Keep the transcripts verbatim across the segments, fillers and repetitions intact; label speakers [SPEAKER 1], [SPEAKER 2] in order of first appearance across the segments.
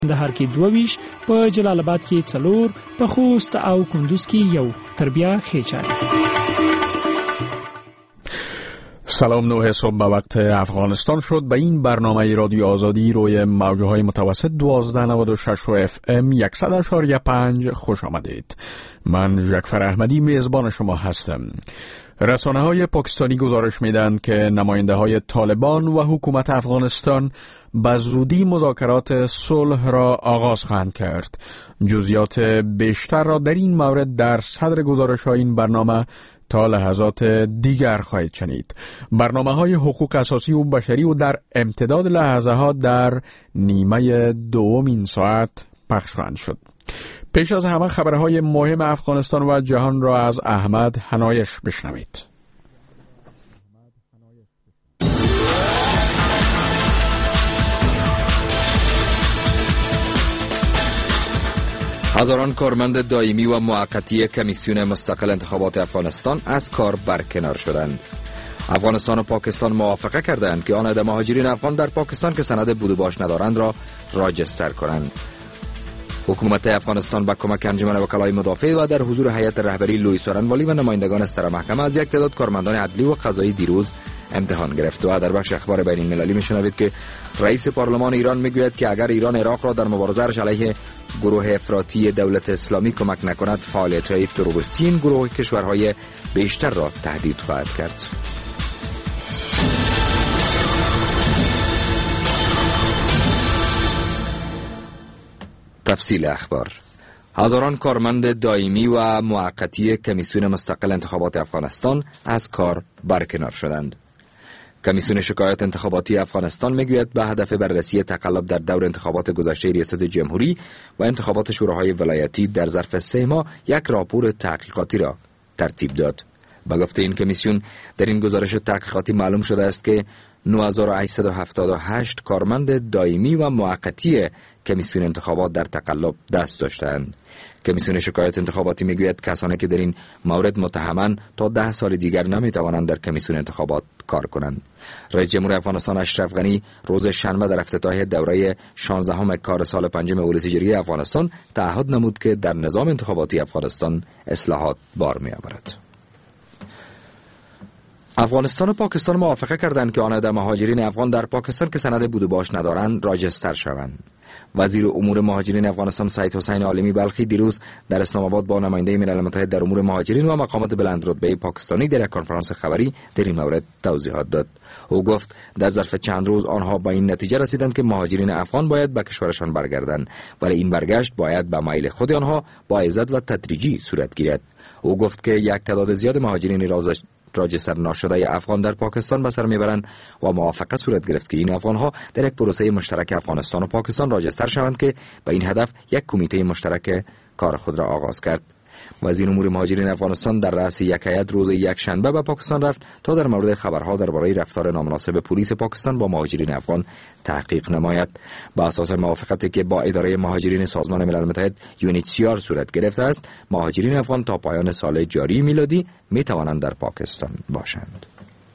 [SPEAKER 1] کندهار کې دوه ویشت، په جلال آباد کې څلور، په خوست او کندوز کې یو. تر بیا ښې چارې.
[SPEAKER 2] سلام، نه صبح به وقت افغانستان شد. به این برنامه رادیو آزادی روی موجه های متوسط دوازده نود و شش و اف ام صد اشاری پنج خوش آمدید. من جعفر احمدی میزبان شما هستم. رسانه های پاکستانی گزارش میدن که نماینده های طالبان و حکومت افغانستان به زودی مذاکرات صلح را آغاز خواهند کرد. جزئیات بیشتر را در این مورد در صدر گزارش های این برنامه تا لحظات دیگر خواهید شنید. برنامه های حقوق اساسی و بشری و در امتداد لحظه ها در نیمه دوم این ساعت پخش خواهند شد. پیش از همه خبرهای مهم افغانستان و جهان را از احمد حنایش بشنوید.
[SPEAKER 3] هزاران کارمند دائمی و موقتی کمیسیون مستقل انتخابات افغانستان از کار برکنار شدند. افغانستان و پاکستان موافقه کردند که آن مهاجرین افغان در پاکستان که سند بود و باش ندارند را راجستر کنند. حکومت افغانستان با کمک انجمن وکلای مدافع و در حضور هیئت رهبری لویی سورنوالی و نمایندگان ستر محکمه از یک تعداد کارمندان عدلی و قضایی دیروز امتحان گرفت. و در بخش اخبار بین المللی میشنوید که رئیس پارلمان ایران میگوید که اگر ایران عراق را در مبارزه‌اش علیه گروه افراطی دولت اسلامی کمک نکند، فعالیت‌های تروریستی این گروه کشورهای بیشتر را تهدید خواهد کرد. تفصیل اخبار. هزاران کارمند دائمی و موقتی کمیسیون مستقل انتخابات افغانستان از کار برکنار شدند. کمیسیون شکایات انتخاباتی افغانستان میگوید به هدف بررسی تقلب در دور انتخابات گذشته ریاست جمهوری و انتخابات شوراهای ولایتی در ظرف سه ماه یک راپور تحقیقاتی را ترتیب داد. به گفته این کمیسیون، در این گزارش تحقیقاتی معلوم شده است که نه هزار و هشتصد و هفتاد و هشت کارمند دائمی و موقتی کمیسیون انتخابات در تقلب دست داشتند. کمیسیون شکایات انتخاباتی میگوید کسانی که در این مورد متهمند تا ده سال دیگر نمیتوانند در کمیسیون انتخابات کار کنند. رئیس جمهور افغانستان اشرف غنی روز شنبه در افتتاح دوره شانزدهم کار سال پنجم ولایت جمهوری افغانستان تعهد نمود که در نظام انتخاباتی افغانستان اصلاحات بار میآورد. افغانستان و پاکستان موافقه کردند که آن مهاجرین افغان در پاکستان که سند بود و باش ندارند راجستر شوند. وزیر امور مهاجرین افغانستان سید حسین عالمی بلخی دیروز در اسلام آباد با نماینده ملل متحد در امور مهاجرین و مقامات بلندرتبه پاکستانی در یک کنفرانس خبری در این مورد توضیحات داد. او گفت در ظرف چند روز آنها به این نتیجه رسیدند که مهاجرین افغان باید به کشورشان برگردند، ولی این برگشت باید به میل خود آنها با عزت و تدریجی صورت گیرد. او گفت که یک تعداد زیاد مهاجرین رازش راجستر ناشده افغان در پاکستان به سر میبرند و موافقت صورت گرفت که این افغانها در یک پروسه مشترک افغانستان و پاکستان راجستر شوند که به این هدف یک کمیته مشترک کار خود را آغاز کرد. وزیر امور مهاجرین افغانستان در رأس یک هیئت روز یک شنبه به پاکستان رفت تا در مورد خبرها درباره رفتار نامناسب پلیس پاکستان با مهاجرین افغان تحقیق نماید. با اساس موافقتی که با اداره مهاجرین سازمان ملل متحد یو ان اچ سی آر صورت گرفته است، مهاجرین افغان تا پایان سال جاری میلادی می توانند در پاکستان باشند.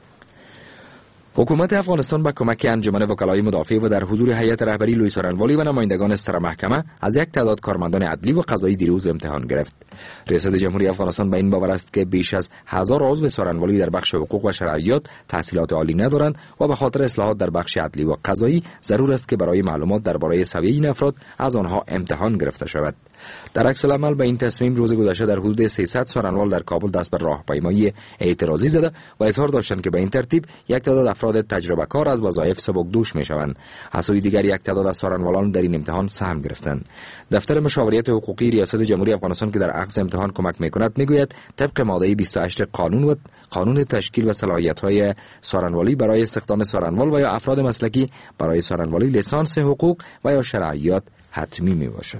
[SPEAKER 3] حکومت افغانستان با کمک انجمن وکلای مدافع و در حضور هیئت رهبری لویی سورنوالی و نمایندگان ستر محکمه از یک تعداد کارمندان عدلی و قضایی دیروز امتحان گرفت. ریاست جمهوری افغانستان به این باور است که بیش از هزار عضو سورنوالی در بخش حقوق و شرعیات تحصیلات عالی ندارند و به خاطر اصلاحات در بخش عدلی و قضایی ضرور است که برای معلومات درباره سویه این افراد از آنها امتحان گرفته شود. در عکس العمل به این تصمیم روز گذشته در حدود سیصد سورنوال در کابل دست به راهپیمایی اعتراضی زده و اظهار داشتند که به این ترتیب یک تعداد افراد تجربه کار از وظایف سبکدوش می شوند. از سوی دیگر یک تعداد از سورنوالان در این امتحان سهم گرفتند. دفتر مشاوریت حقوقی ریاست جمهوری افغانستان که در اخذ امتحان کمک می کند می گوید طبق ماده بیست و هشت قانون و قانون تشکیل و صلاحیت‌های سورنوالی برای استخدام سورنوال و یا افراد مسلکی برای سورنوالی لیسانس حقوق و یا شرعیات حتمی می باشد.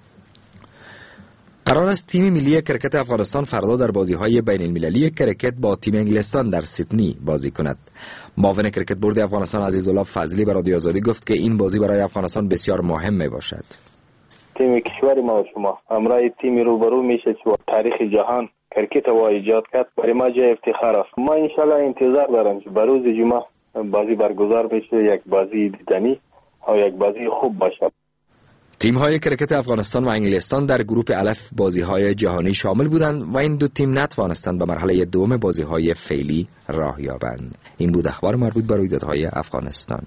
[SPEAKER 3] قرار است تیم ملی کرکت افغانستان فردا در بازی‌های بین المللی کرکت با تیم انگلستان در سیدنی بازی کند. معاون کرکت بورد افغانستان عزیزالله فضلی به رادیو آزادی گفت که این بازی برای افغانستان بسیار مهم می باشد.
[SPEAKER 4] تیم کشور ما و شما امرای تیم روبرو میشه که تاریخ جهان کرکت و ایجاد کرد، برای ما جای افتخار است. ما انشالله انتظار دارم که بروز جمعه بازی برگزار بشه، یک بازی دیدنی و یک بازی خوب باشه.
[SPEAKER 3] تیم‌های کرکت افغانستان و انگلستان در گروه الف بازی‌های جهانی شامل بودند و این دو تیم نتوانستند به مرحله دوم بازی‌های فعلی راه یابند. این بود اخبار مربوط به رویدادهای افغانستان.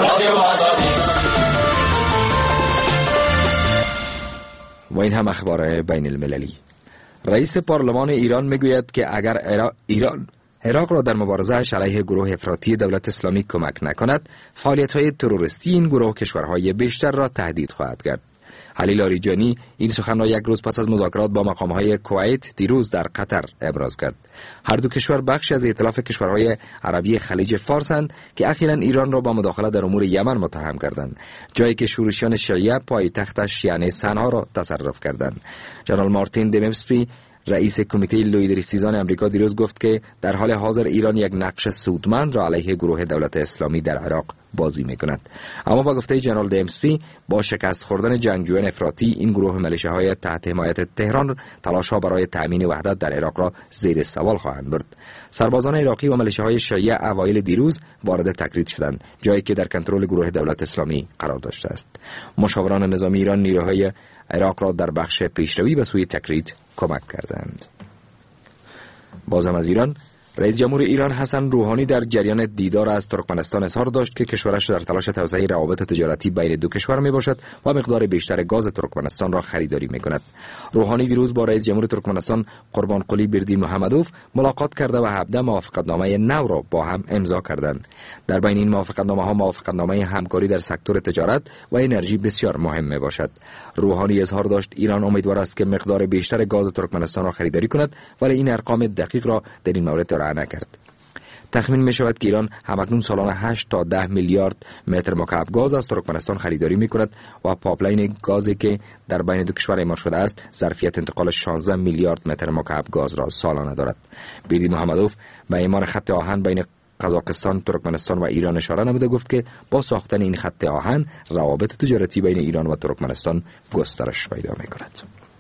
[SPEAKER 3] و این هم اخبار بین المللی. رئیس پارلمان ایران میگوید که اگر ایران عراق را در مبارزه‌اش علیه گروه افراطی دولت اسلامی کمک نکند، فعالیت‌های تروریستی این گروه کشورهای بیشتر را تهدید خواهد کرد. علی لاریجانی این سخن را یک روز پس از مذاکرات با مقام‌های کویت دیروز در قطر ابراز کرد. هر دو کشور بخشی از ائتلاف کشورهای عربی خلیج فارسند که اخیراً ایران را با مداخله در امور یمن متهم کردند، جایی که شورشیان شیعه پایتختش یعنی صنعا را تصرف کردند. جنرال مارتین دمسپی رئیس کمیته لوی سیزان امریکا دیروز گفت که در حال حاضر ایران یک نقش سودمند را علیه گروه دولت اسلامی در عراق بازی می‌کند. اما با گفته جنرال دمسپی با شکست خوردن جنگجویان افراطی این گروه ملیشه‌های تحت حمایت تهران تلاش‌ها برای تأمین وحدت در عراق را زیر سوال خواهند برد. سربازان عراقی و ملیشه‌های شیعه اوایل دیروز وارد تکریت شدند، جایی که در کنترل گروه دولت اسلامی قرار داشته است. مشاوران نظامی ایران نیروهای عراق را در بخش پیشروی به سوی تکریت کمک کردند. بازم از ایران، رئیس جمهور ایران حسن روحانی در جریان دیدار از ترکمنستان اظهار داشت که کشورش در تلاش توسعه روابط تجارتی بین دو کشور می باشد و مقدار بیشتر گاز ترکمنستان را خریداری می کند. روحانی دیروز با رئیس جمهور ترکمنستان قربانقلی بردیمحمدوف ملاقات کرده و هفده موافقتنامه نو را با هم امضا کردند. در بین این موافقتنامه ها موافقتنامه همکاری در سکتور تجارت و انرژی بسیار مهم می باشد. روحانی اظهار داشت ایران امیدوار است که مقدار بیشتر گاز ترکمنستان را خریداری کند، ولی این ارقام دقیق را در این مورد ارائه نکرد. تخمین می شود که ایران همکنون سالانه هشت تا ده میلیارد متر مکعب گاز از ترکمنستان خریداری می کند و پایپلاین گازی که در بین دو کشور اعمال شده است ظرفیت انتقال شانزده میلیارد متر مکعب گاز را سالانه دارد. بیدی محمدوف به اعمال خط آهن بین قزاقستان، ترکمنستان و ایران اشاره نموده گفت که با ساختن این خط آهن روابط تجارتی بین ایران و ترکمنستان گسترش پیدا می کند.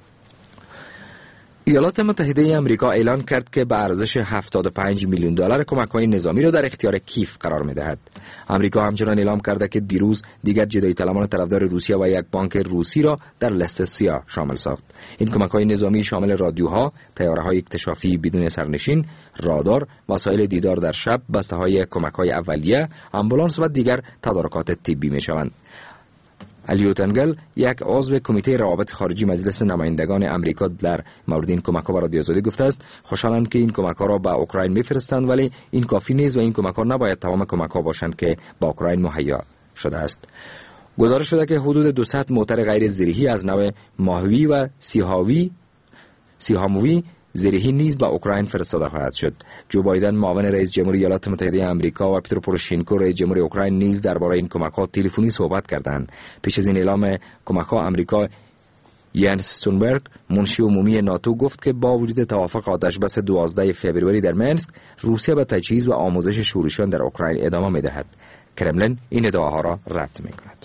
[SPEAKER 3] ایالات متحده آمریکا اعلان کرد که به ارزش هفتاد و پنج میلیون دلار کمک‌های نظامی را در اختیار کیف قرار می‌دهد. آمریکا همچنین اعلام کرده که دیروز دیگر جدایی طلبان طرفدار روسیه و یک بانک روسی را در لیست سیاه شامل ساخت. این کمک‌های نظامی شامل رادیوها، طیاره‌های اکتشافی بدون سرنشین، رادار، وسایل دیدار در شب، بسته‌های کمک‌های اولیه، آمبولانس و دیگر تدارکات طبی می‌شوند. الیوت انگل، یک عضو کمیته روابط خارجی مجلس نمایندگان امریکا، در مورد این کمک‌ها به رادیو آزادی گفته است خوشحالند که این کمک‌ها را به اوکراین می‌فرستند، ولی این کافی نیست و این کمک‌ها نباید تمام کمک‌ها باشند که با اوکراین مهیا شده است. گزارش شده که حدود دویست موتر غیر زرهی از نوع ماهوی و سیهاوی سیهاموی زرهی نیز به اوکراین فرستاده خواهد شد. جو بایدن معاون رئیس جمهور ایالات متحده آمریکا و پیترو پوروشینکو رئیس جمهور اوکراین نیز درباره این کمک‌ها تلفنی صحبت کردند. پیش از این اعلام کمک‌ها آمریکا، یانس استونبرگ، منشی عمومی ناتو، گفت که با وجود توافق آتشبس دوازده فوریه در منسک، روسیه به تجهیز و آموزش شورشیان در اوکراین ادامه می‌دهد. کرملین این ادعاها را رد می‌کند.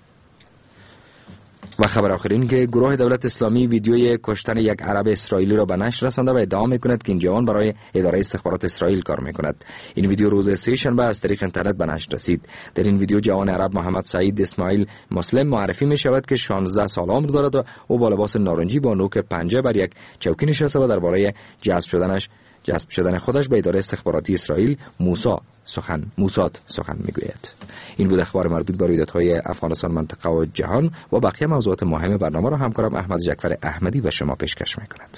[SPEAKER 3] و خبر آخر این که گروه دولت اسلامی ویدیوی کشتن یک عرب اسرائیلی را به نشر رسانده و ادعا می‌کند که این جوان برای اداره استخبارات اسرائیل کار می‌کند. این ویدیو روز سه شنبه از طریق اینترنت به نشر رسید. در این ویدیو جوان عرب محمد سعید اسماعیل مسلم معرفی می‌شود که شانزده سال عمر دارد و او با لباس نارنجی با نوک پنجه بر یک چوکی نشسته و درباره جذب شدنش جذب شدن خودش به اداره استخباراتی اسرائیل موساد سخن موساد سخن میگوید. این بود اخبار مربوط به رویدادهای افغانستان، منطقه و جهان و بقیه موضوعات مهم برنامه را همکارم احمد جعفر احمدی به شما پیشکش میکند.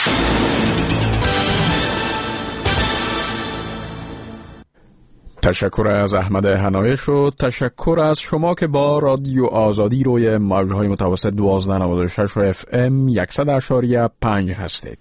[SPEAKER 2] تشکر از احمد حنایش و تشکر از شما که با رادیو آزادی روی موجهای متوسط دوازده نود و شش و اف ام صد اشاری پنج هستید.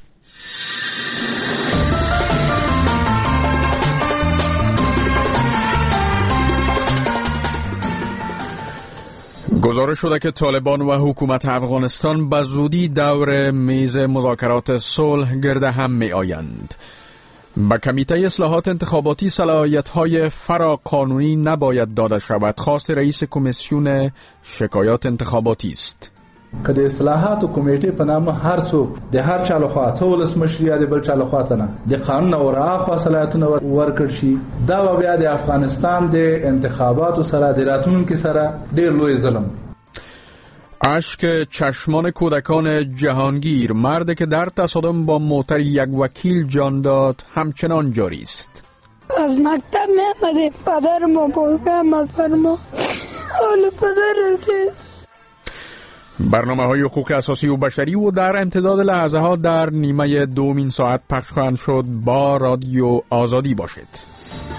[SPEAKER 2] گزارش شده که طالبان و حکومت افغانستان به زودی دور میز مذاکرات صلح گرد هم می آیند. به کمیته اصلاحات انتخاباتی صلاحیت‌های فراقانونی نباید داده شود، خواست رئیس کمیسیون شکایات انتخاباتی است.
[SPEAKER 5] که د اصلاحاتو کمیټې په نامه هر څوک د هر چا لخوا ته ولسمشر یا د بل چا لخوا ته نه د قانون او راخوا صلاحیتونه ورکړ شي، دا بیا د افغانستان د انتخاباتو سره د راتلونکي سره ډېر لوی ظلم.
[SPEAKER 2] اشک چشمان کودکان جهانگیر، مرد که در تصادم با موتر یک وکیل جان داد، همچنان جاری است.
[SPEAKER 6] از مکتب می آمده پدر ما بوده آمد ما حال پدر رسید.
[SPEAKER 2] برنامه های حقوق اساسی و بشری و در امتداد لحظه ها در نیمه دومین ساعت پخش خواهند شد. با رادیو آزادی باشید.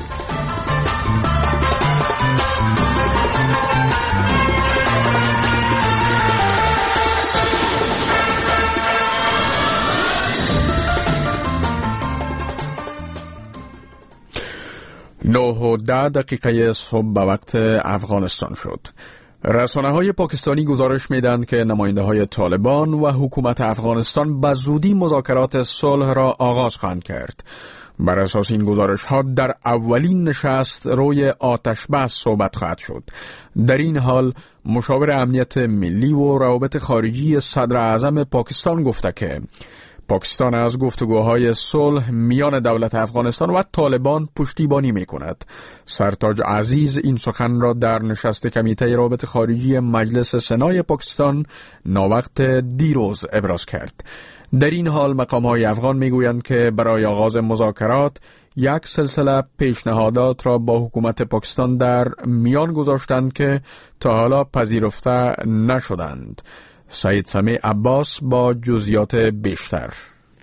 [SPEAKER 2] نه و ده دقیقه صبح به وقت افغانستان شد. رسانه های پاکستانی گزارش میدند که نماینده های طالبان و حکومت افغانستان به زودی مذاکرات صلح را آغاز خواهند کرد. بر اساس این گزارش ها در اولین نشست روی آتش بس صحبت خواهد شد. در این حال مشاور امنیت ملی و روابط خارجی صدر اعظم پاکستان گفته که پاکستان از گفتگوهای صلح میان دولت افغانستان و طالبان پشتیبانی می کند. سرتاج عزیز این سخن را در نشست کمیته روابط خارجی مجلس سنای پاکستان ناوقت دیروز ابراز کرد. در این حال مقام‌های افغان میگویند که برای آغاز مذاکرات یک سلسله پیشنهادات را با حکومت پاکستان در میان گذاشتند که تا حالا پذیرفته نشدند. سید سمیع عباس با جزئیات بیشتر.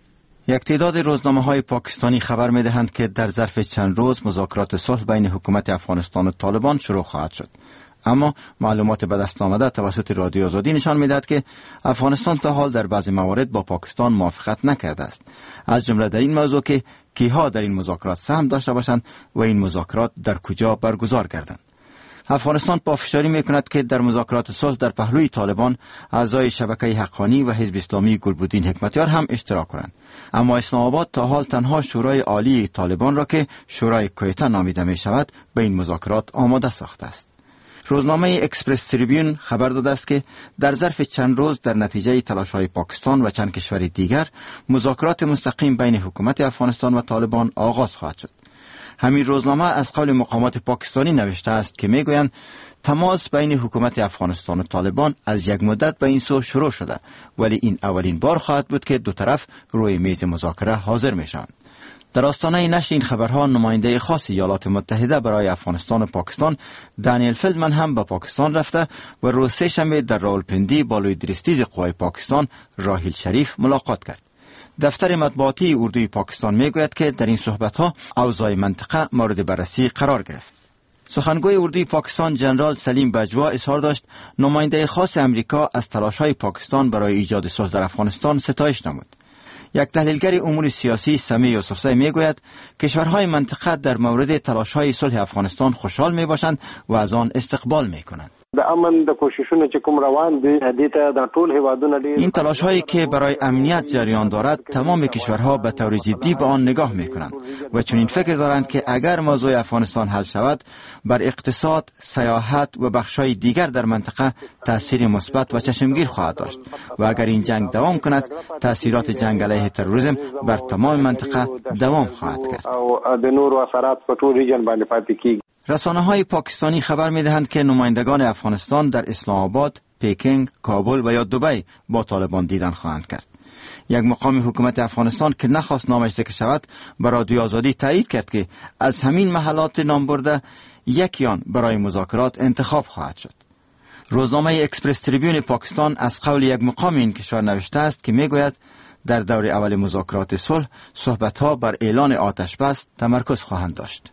[SPEAKER 7] یک تعداد روزنامه‌های پاکستانی خبر می‌دهند که در ظرف چند روز مذاکرات صلح بین حکومت افغانستان و طالبان شروع خواهد شد. اما معلومات به دست آمده توسط رادیو آزادی نشان می‌دهد که افغانستان تا حال در بعضی موارد با پاکستان موافقت نکرده است، از جمله در این موضوع که کیها در این مذاکرات سهم داشته باشند و این مذاکرات در کجا برگزار گردند. افغانستان پافشاری می‌کند که در مذاکرات صلح در پهلوی طالبان اعضای شبکه حقانی و حزب اسلامی گلبدین حکمتیار هم اشتراک کنند، اما اسلام آباد تا حال تنها شورای عالی طالبان را که شورای کویته نامیده می شود به این مذاکرات آماده ساخته است. روزنامه اکسپرس تریبیون خبر داده است که در ظرف چند روز در نتیجه تلاش‌های پاکستان و چند کشور دیگر مذاکرات مستقیم بین حکومت افغانستان و طالبان آغاز خواهد شد. همین روزنامه از قول مقامات پاکستانی نوشته است که میگویند تماس بین حکومت افغانستان و طالبان از یک مدت به این سو شروع شده، ولی این اولین بار خواهد بود که دو طرف روی میز مذاکره حاضر میشوند. در آستانه نشر این خبرها نماینده خاص ایالات متحده برای افغانستان و پاکستان دانیل فیلدمن هم به پاکستان رفته و روز سه‌شنبه در راولپندی با لوی درستیز قوای پاکستان راحیل شریف ملاقات کرد. دفتر مطبوعاتی اردوی پاکستان میگوید که در این صحبت‌ها اوضاع منطقه مورد بررسی قرار گرفت. سخنگوی اردوی پاکستان جنرال سلیم بجوا اظهار داشت نماینده خاص امریکا از تلاش‌های پاکستان برای ایجاد صلح در افغانستان ستایش نمود. یک تحلیلگر امور سیاسی سمیع یوسفزی میگوید کشورهای منطقه در مورد تلاش‌های صلح افغانستان خوشحال میباشند و از آن استقبال میکنند.
[SPEAKER 4] د امن د کوششونو چې کوم روان دي هدیته د ټول هیوادونو ډیر
[SPEAKER 7] این تلاش هایی که برای امنیت جریان دارد تمام کشورها به طور جدی به آن نگاه میکنند و چون این فکر دارند که اگر موضوع افغانستان حل شود بر اقتصاد، سیاحت و بخش‌های دیگر در منطقه تأثیر مثبت و چشمگیر خواهد داشت و اگر این جنگ دوام کند تأثیرات جنگ علیه تروریسم بر تمام منطقه دوام خواهد کرد.
[SPEAKER 4] او د نور اثرات په ټول ریجن باندې پاتې کیږي.
[SPEAKER 7] رسانه های پاکستانی خبر می دهند که نمایندگان افغانستان در اسلام آباد، پکینگ، کابل و یا دبی با طالبان دیدن خواهند کرد. یک مقام حکومت افغانستان که نخواست نامش ذکر شود به رادیو آزادی تایید کرد که از همین محلات نام برده یکی آن برای مذاکرات انتخاب خواهد شد. روزنامه اکسپرس تریبیون پاکستان از قول یک مقام این کشور نوشته است که می گوید در دور اول مذاکرات صلح صحبت‌ها بر اعلان آتش بس تمرکز خواهند داشت.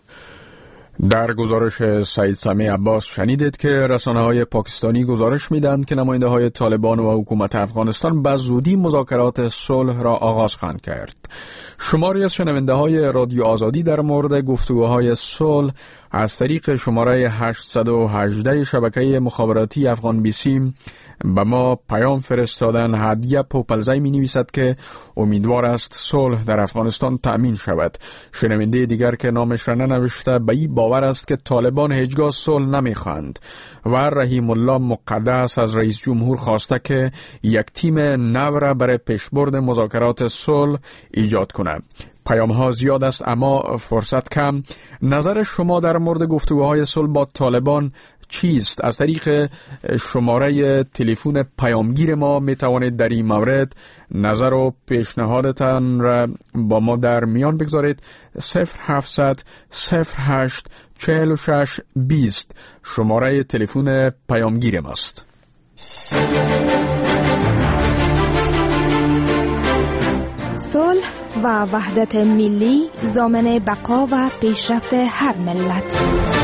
[SPEAKER 2] در گزارش سید سمیع عباس شنیدید که رسانه‌های پاکستانی گزارش می‌دهند که نماینده‌های طالبان و حکومت افغانستان به زودی مذاکرات صلح را آغاز خواهند کرد. شماری از شنونده‌های رادیو آزادی در مورد گفتگوهای صلح از طریق شماره هشتصد و هجده شبکه مخابراتی افغان بی سی به ما پیام فرستادن. هدیه پوپلزی می نویسد که امیدوار است صلح در افغانستان تأمین شود. شنونده دیگر که نامش را ننوشته به این باور است که طالبان هیچگاه صلح نمی خواهند و رحیم الله مقدس از رئیس جمهور خواسته که یک تیم نو را برای پیشبرد مذاکرات صلح ایجاد کند. پیام ها زیاد است اما فرصت کم. نظر شما در مورد گفتگوهای صلح با طالبان چیست؟ از طریق شماره تلفن پیامگیر ما می توانید در این مورد نظر و پیشنهادتان را با ما در میان بگذارید. صفر هفتصد صفر هشت چهل و شش بیست شماره تلفن پیامگیر ماست.
[SPEAKER 8] صلح و وحدت ملی ضامن بقا و پیشرفت هر ملت.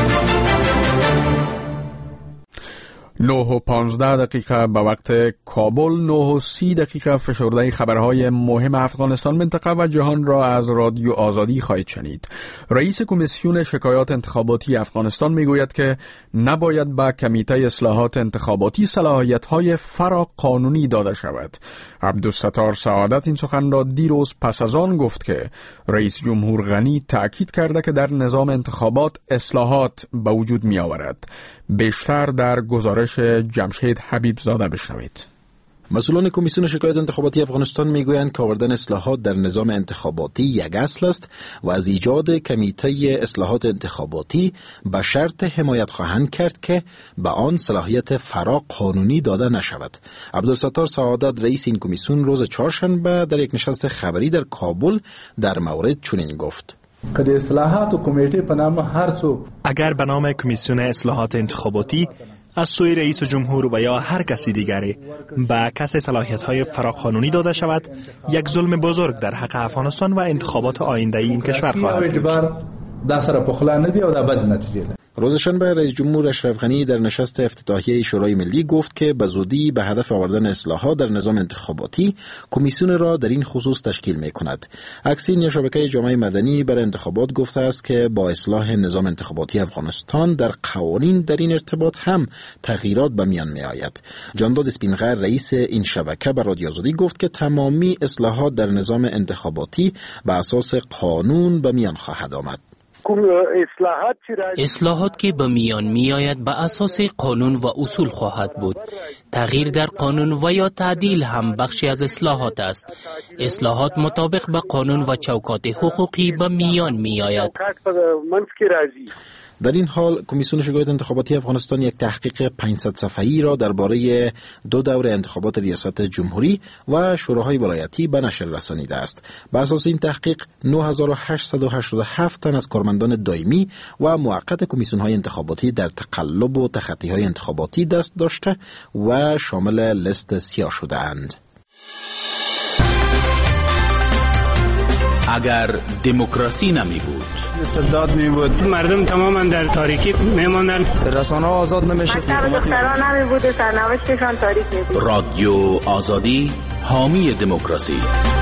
[SPEAKER 2] نه و پانزده دقیقه به وقت کابل، نه و سی دقیقه فشرده خبرهای مهم افغانستان، منطقه و جهان را از رادیو آزادی خواهید شنید. رئیس کمیسیون شکایات انتخاباتی افغانستان میگوید که نباید به کمیته اصلاحات انتخاباتی صلاحیت‌های فرا قانونی داده شود. عبدالستار سعادت این سخن را دیروز پس از آن گفت که رئیس جمهور غنی تأکید کرده که در نظام انتخابات اصلاحات به وجود می آورد. بیشتر در گزارش جمشید حبیب زاده بشنوید.
[SPEAKER 9] مسئولان کمیسیون شکایات انتخاباتی افغانستان میگویند که آوردن اصلاحات در نظام انتخاباتی یک اصل است و از ایجاد کمیته اصلاحات انتخاباتی به شرط حمایت خواهند کرد که به آن صلاحیت فرا قانونی داده نشود. عبدالستار سعادت رئیس این کمیسیون روز چهارشنبه در یک نشست خبری در کابل در مورد چنین گفت:
[SPEAKER 5] که د اصلاحات و کمیته په نام هر څوک
[SPEAKER 10] اگر به نام کمیسیون اصلاحات انتخاباتی از سوی رئیس جمهور و یا هر کسی دیگری به کسی صلاحیت‌های فراقانونی داده شود، یک ظلم بزرگ در حق افغانستان و انتخابات آینده این کشور خواهد بود.
[SPEAKER 5] دا سره پخلا نه دی او دا بد نتیجه ده.
[SPEAKER 9] روز شنبه رئیس جمهور اشرف غنی در نشست افتتاحیه شورای ملی گفت که به زودی به هدف آوردن اصلاحات در نظام انتخاباتی کمیسیون را در این خصوص تشکیل می کند. اکسین یا شبکه جامعه مدنی برای انتخابات گفته است که با اصلاح نظام انتخاباتی افغانستان در قوانین در این ارتباط هم تغییرات به میان می آید. جانداد اسپینغر رئیس این شبکه به رادیو آزادی گفت که تمامی اصلاحات در نظام انتخاباتی به اساس قانون به میان خواهد آمد.
[SPEAKER 11] اصلاحات که به میان می آید به اساس قانون و اصول خواهد بود. تغییر در قانون و یا تعدیل هم بخشی از اصلاحات است. اصلاحات مطابق به قانون و چوکات حقوقی به میان می آید.
[SPEAKER 9] در این حال کمیسیون شکایات انتخاباتی افغانستان یک تحقیق پانصد صفحه‌ای را درباره دو دور انتخابات ریاست جمهوری و شوراهای ولایتی به نشر رسانیده است. بر اساس این تحقیق نه هزار و هشتصد و هشتاد و هفت تن از کارمندان دائمی و موقت کمیسیون‌های انتخاباتی در تقلب و تخطی‌های انتخاباتی دست داشته و شامل لیست سیاه شده اند.
[SPEAKER 12] اگر دموکراسی نمی بود،
[SPEAKER 13] استبداد می بود، مردم تماما در تاریکی می ماندن،
[SPEAKER 14] رسانه آزاد نمیشه،
[SPEAKER 15] دختران نمی بود، سرنوشتشان تاریک می بود.
[SPEAKER 12] رادیو آزادی حامی دموکراسی.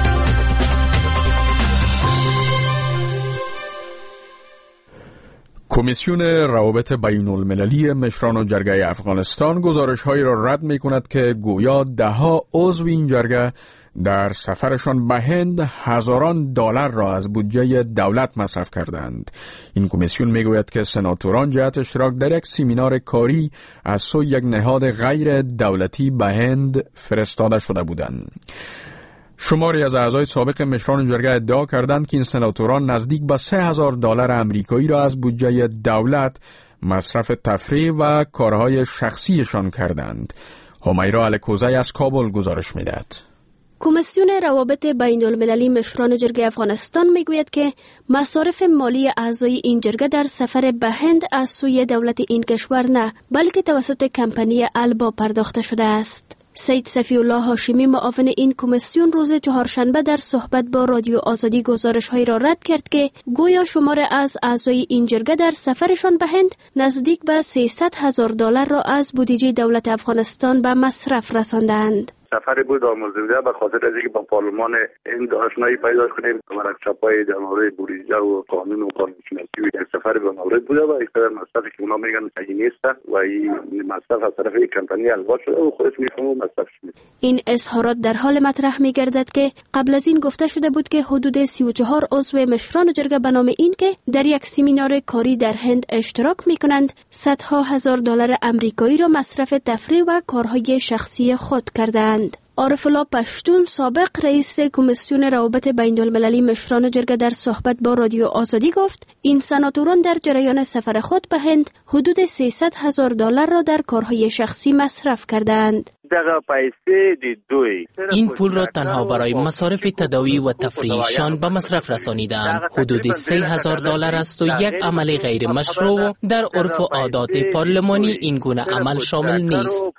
[SPEAKER 2] کمیسیون روابط بین المللی مشران و جرگه افغانستان گزارش‌هایی را رد می‌کند که گویا ده‌ها عضو این جرگه در سفرشان به هند هزاران دلار را از بودجه دولت مصرف کردند. این کمیسیون میگوید که سناتوران جهت اشتراک در یک سمینار کاری از سوی یک نهاد غیر دولتی به هند فرستاده شده بودند. شماری از اعضای سابق مشران جرگه ادعا کردند که این سناتوران نزدیک به سه هزار دلار امریکایی را از بودجه دولت مصرف تفریح و کارهای شخصیشان کردند. همیرا الکوزی از کابل گزارش می‌دهد.
[SPEAKER 16] کمیسیون روابط بین المللی مشران جرگه افغانستان میگوید که مصارف مالی اعضای این جرگه در سفر به هند از سوی دولت این کشور نه، بلکه توسط کمپانی البا پرداخته شده است. سید صفی الله هاشمی معاون این کمیسیون روز چهارشنبه در صحبت با رادیو آزادی گزارش‌هایی را رد کرد که گویا شمار از اعضای این جرگه در سفرشان به هند نزدیک به سیصد هزار دلار را از بودجه دولت افغانستان به مصرف رساندند.
[SPEAKER 17] سفری بود آموزده بوده به خاطر از اینکه با پارلمان هند آشنایی پیدا کنیم ورق چاپای در مورد بودجه و قانون و قانونشناسی و یک سفر به مورد بوده و یک مصرفی که اونا میگن صحیح نیست و این مصرف از طرف یک کمپانی البا شده و خودش میفهمه مصرفش میشه.
[SPEAKER 16] این اظهارات در حال مطرح میگردد که قبل از این گفته شده بود که حدود سی و چهار عضو مشران جرگه به نام این که در یک سمینار کاری در هند اشتراک میکنند صدها هزار دلار امریکایی را مصرف تفریح و کارهای شخصی خود کردند. عارف الله پشتون سابق رئیس کمیسیون روابط بین المللی مشران جرگه در صحبت با رادیو آزادی گفت این سناتوران در جریان سفر خود به هند حدود سیصد هزار دلار را در کارهای شخصی مصرف کردند.
[SPEAKER 11] این پول را تنها برای مصارف تداوی و تفریحشان به مصرف رسانیدند. حدود سه هزار دلار است و یک عمل غیر مشروع در عرف و عادات پارلمانی این گونه عمل شامل نیست.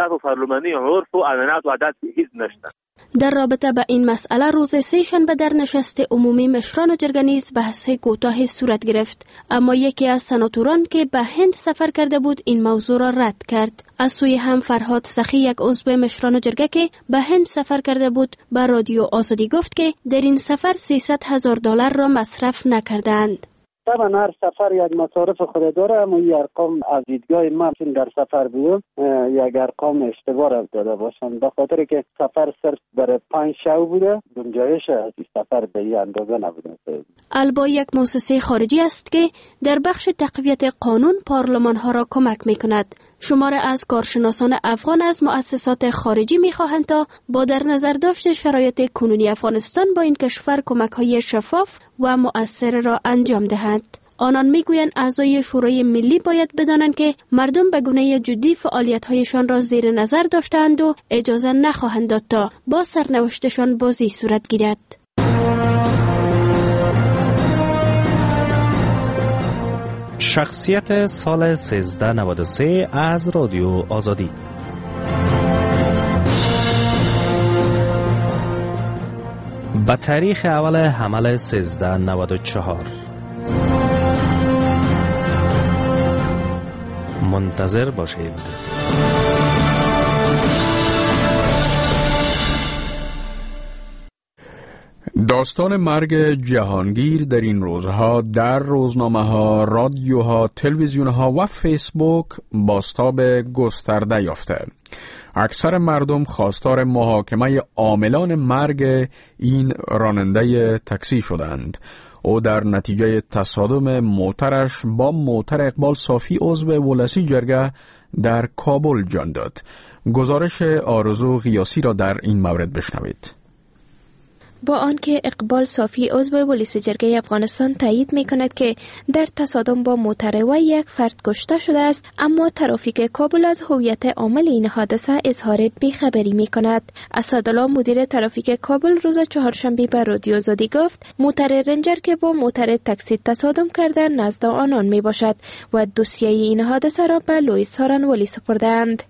[SPEAKER 16] در رابطه با این مسئله روز سه شنبه در نشست عمومی مشران جرگه نیز بحث کوتاه صورت گرفت، اما یکی از سناتوران که به هند سفر کرده بود این موضوع را رد کرد. از سوی هم فرهاد سخی یک عضو مشران جرگه که به هند سفر کرده بود به رادیو آزادی گفت که در این سفر سیصد هزار دلار را مصرف نکردند.
[SPEAKER 14] طبعا هر سفر یک مصارف خود داره، اما این ارقام از دیدگاه من چون در سفر بودم یک ارقام اشتباه را داده باشند، به خاطر که سفر صرف برای پنج شو بوده، گنجایش از این سفر به این اندازه نبوده.
[SPEAKER 16] البا یک مؤسسه خارجی است که در بخش تقویت قانون پارلمان ها را کمک می کند. شمار از کارشناسان افغان از مؤسسات خارجی می خواهند تا با در نظر داشت شرایط کنونی افغانستان با این کشور کمک های شفاف و مؤثر را انجام دهند. آنان میگویند اعضای شورای ملی باید بدانند که مردم به گونه جدی فعالیت‌هایشان را زیر نظر داشتند و اجازه نخواهند داد تا با سرنوشتشان بازی صورت گیرد.
[SPEAKER 18] شخصیت سال سیزده نود و سه از رادیو آزادی. به تاریخ اول حمل سیزده نود و چهار منتظر باشید.
[SPEAKER 2] داستان مرگ جهانگیر در این روزها در روزنامه‌ها، رادیوها، تلویزیون‌ها و فیسبوک بازتاب گسترده یافته. اکثر مردم خواستار محاکمه عاملان مرگ این راننده تاکسی شدند. او در نتیجه تصادم موترش با موتر اقبال صافی عضو ولسی جرگه در کابل جان داد. گزارش آرزو غیاسی را در این مورد بشنوید.
[SPEAKER 19] با آنکه اقبال صافی عضو پلیس جرگه افغانستان تایید می کند که در تصادم با موتر و یک فرد کشته شده است، اما ترافیک کابل از هویت عامل این حادثه اظهار بیخبری می کند. اسدالله مدیر ترافیک کابل روز چهارشنبه به رادیو آزادی گفت موتر رنجر که با موتر تاکسی تصادم کرده نزد آنان می باشد و دوسیه این حادثه را به لوئیس سارنوالی سپردند.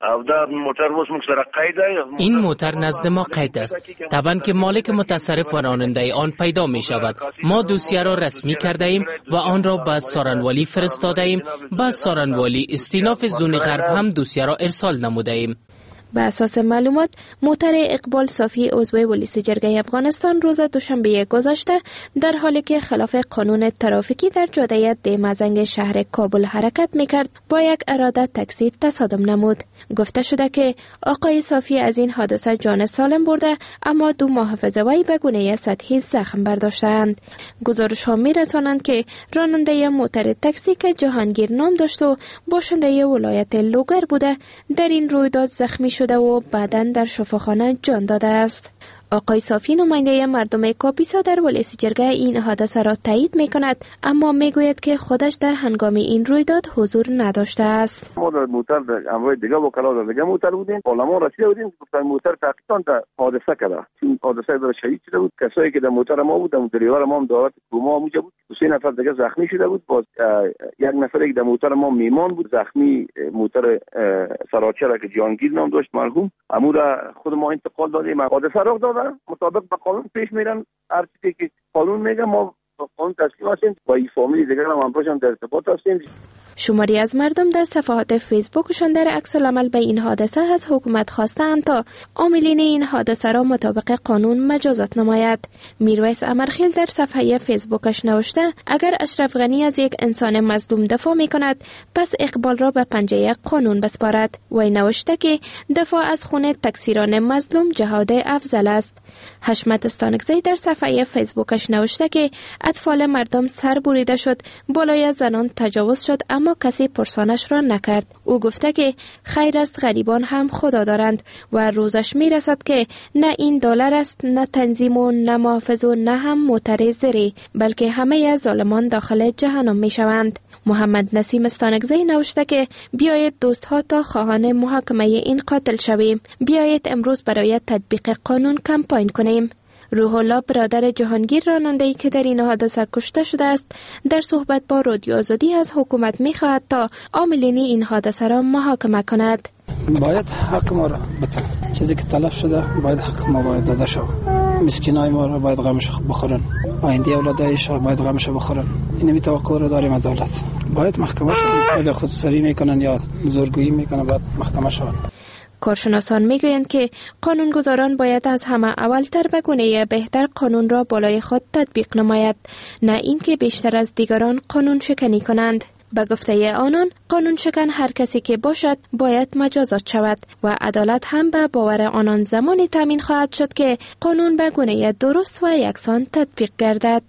[SPEAKER 11] این موتر نزد ما قید است. طبعا که مالک متصرف و راننده آن پیدا می شود. ما دوسیه را رسمی کرده ایم و آن را به سارنوالی فرستاده ایم. به سارنوالی استیناف زون غرب هم دوسیه را ارسال نموده ایم.
[SPEAKER 19] به اساس معلومات موتر اقبال صافی عضو پلیس جرگه افغانستان روز دوشنبه گذشته در حالی که خلاف قانون ترافیکی در جاده دیمزنگ شهر کابل حرکت میکرد با یک اراده تاکسی تصادم نمود. گفته شده که آقای صافی از این حادثه جان سالم برده، اما دو محافظه وی به گونه سطحی زخم برداشتند. گزارش ها می رسانند که راننده موتر تاکسی که جهانگیر نام داشت و باشنده ولایت لوگر بوده در این رویداد زخمی شده و بعداً در شفاخانه جان داده است. آقای صافی نماینده مردم کاپیسا در ولسی جرگه این حادثه را تایید می کند، اما می گوید که خودش در هنگام این رویداد حضور نداشته است.
[SPEAKER 17] ما در موتر در امروز دیگه با کلا دیگه موتر بودیم، پارلمان رسیده بودیم، گفتن موتر تاکیدان در حادثه کرده. این حادثه در شهید شده بود. کسایی که در موتر ما بود، در دریور ما هم دارت کوما موجود بود. سه نفر دیگه زخمی شده بود. باز یک نفر که در موتر ما میمان بود زخمی، موتر سراچه را که جهانگیر نام داشت مرحوم، امورا خود ما انتقال دادیم. حادثه رخ داده، مطابق با قانون پیش میرن. هر چیزی که قانون میگه ما قانون تسلیم هستیم. با این فامیلی دیگه هم همراهشون در ارتباط هستیم.
[SPEAKER 19] شماری از مردم در صفحات فیسبوکشان در عکس العمل به این حادثه از حکومت خواستند تا عاملین این حادثه را مطابق قانون مجازات نماید. میرویس امرخیل در صفحه فیسبوکش نوشته اگر اشرف غنی از یک انسان مظلوم دفاع می کند پس اقبال را به پنجه قانون بسپارد. وی نوشته که دفاع از خون تکثیران مظلوم جهاد افضل است. حشمت استانکزی در صفحه فیسبوکش نوشته که اطفال مردم سر بریده شد، بالای زنان تجاوز شد، اما اما کسی پرسانش را نکرد. او گفته که خیر است غریبان هم خدا دارند و روزش می رسد که نه این دلار است، نه تنظیم و نه محافظ و نه هم معترضی، بلکه همه ظالمان داخل جهنم می شوند. محمد نسیم استانکزی نوشته که بیایید دوست ها تا خواهان محاکمه این قاتل شویم. بیایید امروز برای تطبیق قانون کمپاین کنیم. روح الله برادر جهانگیر راننده‌ای که در این حادثه کشته شده است در صحبت با رادیو آزادی از حکومت می خواهد تا عاملین این حادثه را محاکمه کند.
[SPEAKER 20] باید حق ما را بده. چیزی که تلف شده باید حق ما باید داده شود. مسکینای ما را باید غمش بخورن. آینده اولادایش را باید غمش بخورن. این می توقع را داریم از دولت. باید محکمه شود. اگه خودسری میکنن یا زورگویی میکنن باید محکمه شود.
[SPEAKER 19] کارشناسان میگویند که قانونگذاران باید از همه اولتر به گونه بهتر قانون را بالای خود تطبیق نماید، نه اینکه بیشتر از دیگران قانون شکنی کنند. به گفته آنان قانون شکن هر کسی که باشد باید مجازات شود و عدالت هم به باور آنان زمانی تامین خواهد شد که قانون به گونه درست و یکسان تطبیق گردد.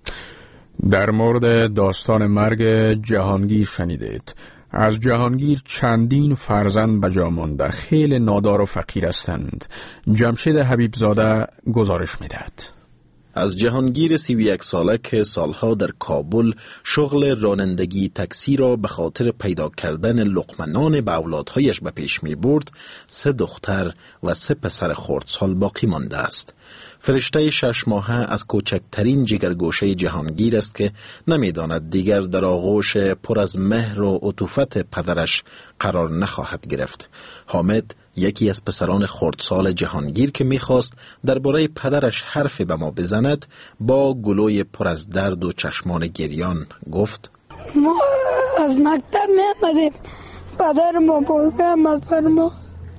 [SPEAKER 2] در مورد داستان مرگ جهانگیر شنیدید. از جهانگیر چندین فرزند به جا مانده خیلی نادار و فقیر هستند. جمشید حبیبزاده گزارش میدهد.
[SPEAKER 9] از جهانگیر سی و یک ساله که سالها در کابل شغل رانندگی تاکسی را به خاطر پیدا کردن لقمه نان به اولادهایش به پیش می برد، سه دختر و سه پسر خردسال باقی مانده است. فرشته شش ماهه از کوچکترین جگرگوشه جهانگیر است که نمیداند دیگر در آغوش پر از مهر و عطوفت پدرش قرار نخواهد گرفت. حامد یکی از پسران خردسال جهانگیر که میخواست درباره پدرش حرفی به ما بزند با گلوی پر از درد و چشمان گریان گفت:
[SPEAKER 6] ما از مکتب میامدیم، پدر ما بازم فرما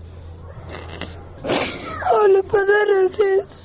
[SPEAKER 6] حال پدر رسید.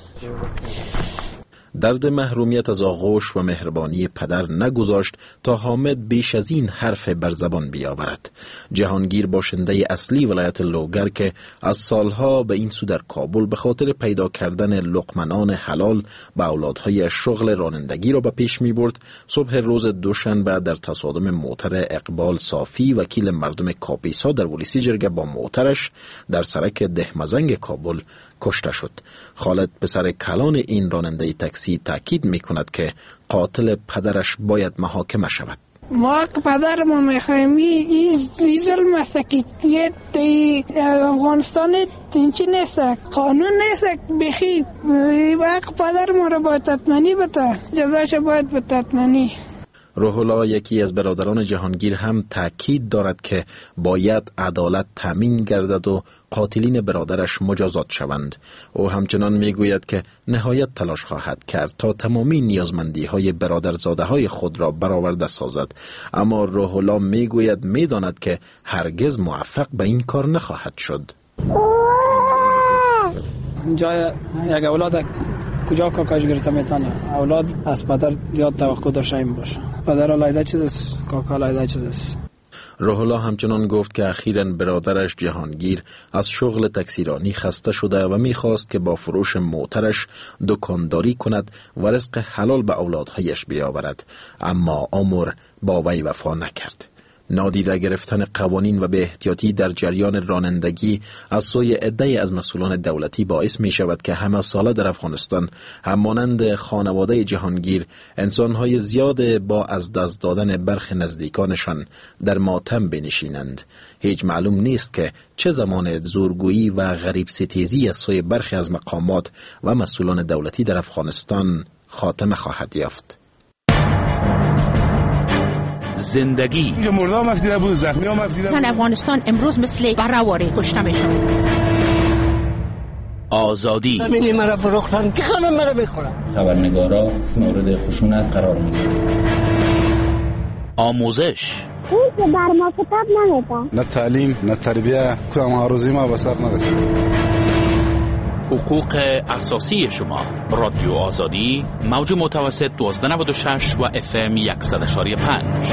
[SPEAKER 9] درد محرومیت از آغوش و مهربانی پدر نگذاشت تا حامد بیش از این حرف بر زبان بیاورد. جهانگیر باشنده اصلی ولایت لوگر که از سالها به این سو در کابل به خاطر پیدا کردن لقمه نان حلال به اولادهای شغل رانندگی را به پیش می برد، صبح روز دوشنبه در تصادم موتر اقبال صافی وکیل مردم کاپیسا در ولسی جرگه با موترش در سرک دهمزنگ کابل کشته شد. خالد پسر کلان این راننده تاکسی تاکید می کند که قاتل پدرش باید محاکمه شود.
[SPEAKER 21] ما پدر ما میخوایم این ظلم است که افغانستان اینچی نیست، قانون نیست، بخی وقت پدر ما را باید تطمینی بده، جزاش باید به تطمینی.
[SPEAKER 9] روح الله یکی از برادران جهانگیر هم تاکید دارد که باید عدالت تامین گردد و قاتلین برادرش مجازات شوند. او همچنان میگوید که نهایت تلاش خواهد کرد تا تمامی نیازمندی های برادرزاده های خود را برآورده سازد، اما روح الله میگوید میداند که هرگز موفق به این کار نخواهد شد.
[SPEAKER 20] جای یک اولاد کجا کاکاش گرفته میتونه؟ اولاد از پدر زیاد توقع داشته این باشه. پدر علایده چیز است، کاکا علایده چیز است.
[SPEAKER 9] روح الله همچنان گفت که اخیراً برادرش جهانگیر از شغل تاکسیرانی خسته شده و میخواست که با فروش موترش دکانداری کند و رزق حلال به اولادهایش بیاورد، اما امر با وی وفا نکرد. نادیده گرفتن قوانین و به احتیاطی در جریان رانندگی از سوی عده‌ای از مسئولان دولتی باعث می شود که همه ساله در افغانستان همانند خانواده جهانگیر انسانهای زیاد با از دست دادن برخی نزدیکانشان در ماتم بنشینند. هیچ معلوم نیست که چه زمان زورگویی و غریب ستیزی از سوی برخی از مقامات و مسئولان دولتی در افغانستان خاتمه خواهد یافت.
[SPEAKER 12] زندگی
[SPEAKER 22] مرده هم افزیده بود، زخمی هم افزیده بود.
[SPEAKER 23] زن افغانستان امروز مثل برهواره کشته میشن.
[SPEAKER 12] آزادی
[SPEAKER 22] زمینی مرا فروختن که همه مرا بخورن.
[SPEAKER 24] خبرنگارا مورد خشونت قرار میگیرن.
[SPEAKER 12] آموزش
[SPEAKER 25] این که بر ما کتاب نمیده،
[SPEAKER 22] نه تعلیم نه تربیه، کدام آرزوی ما به سر نرسید.
[SPEAKER 12] حقوق اساسی شما. رادیو آزادی موج متوسط دوازده نود و شش و اف ام صد و پنج.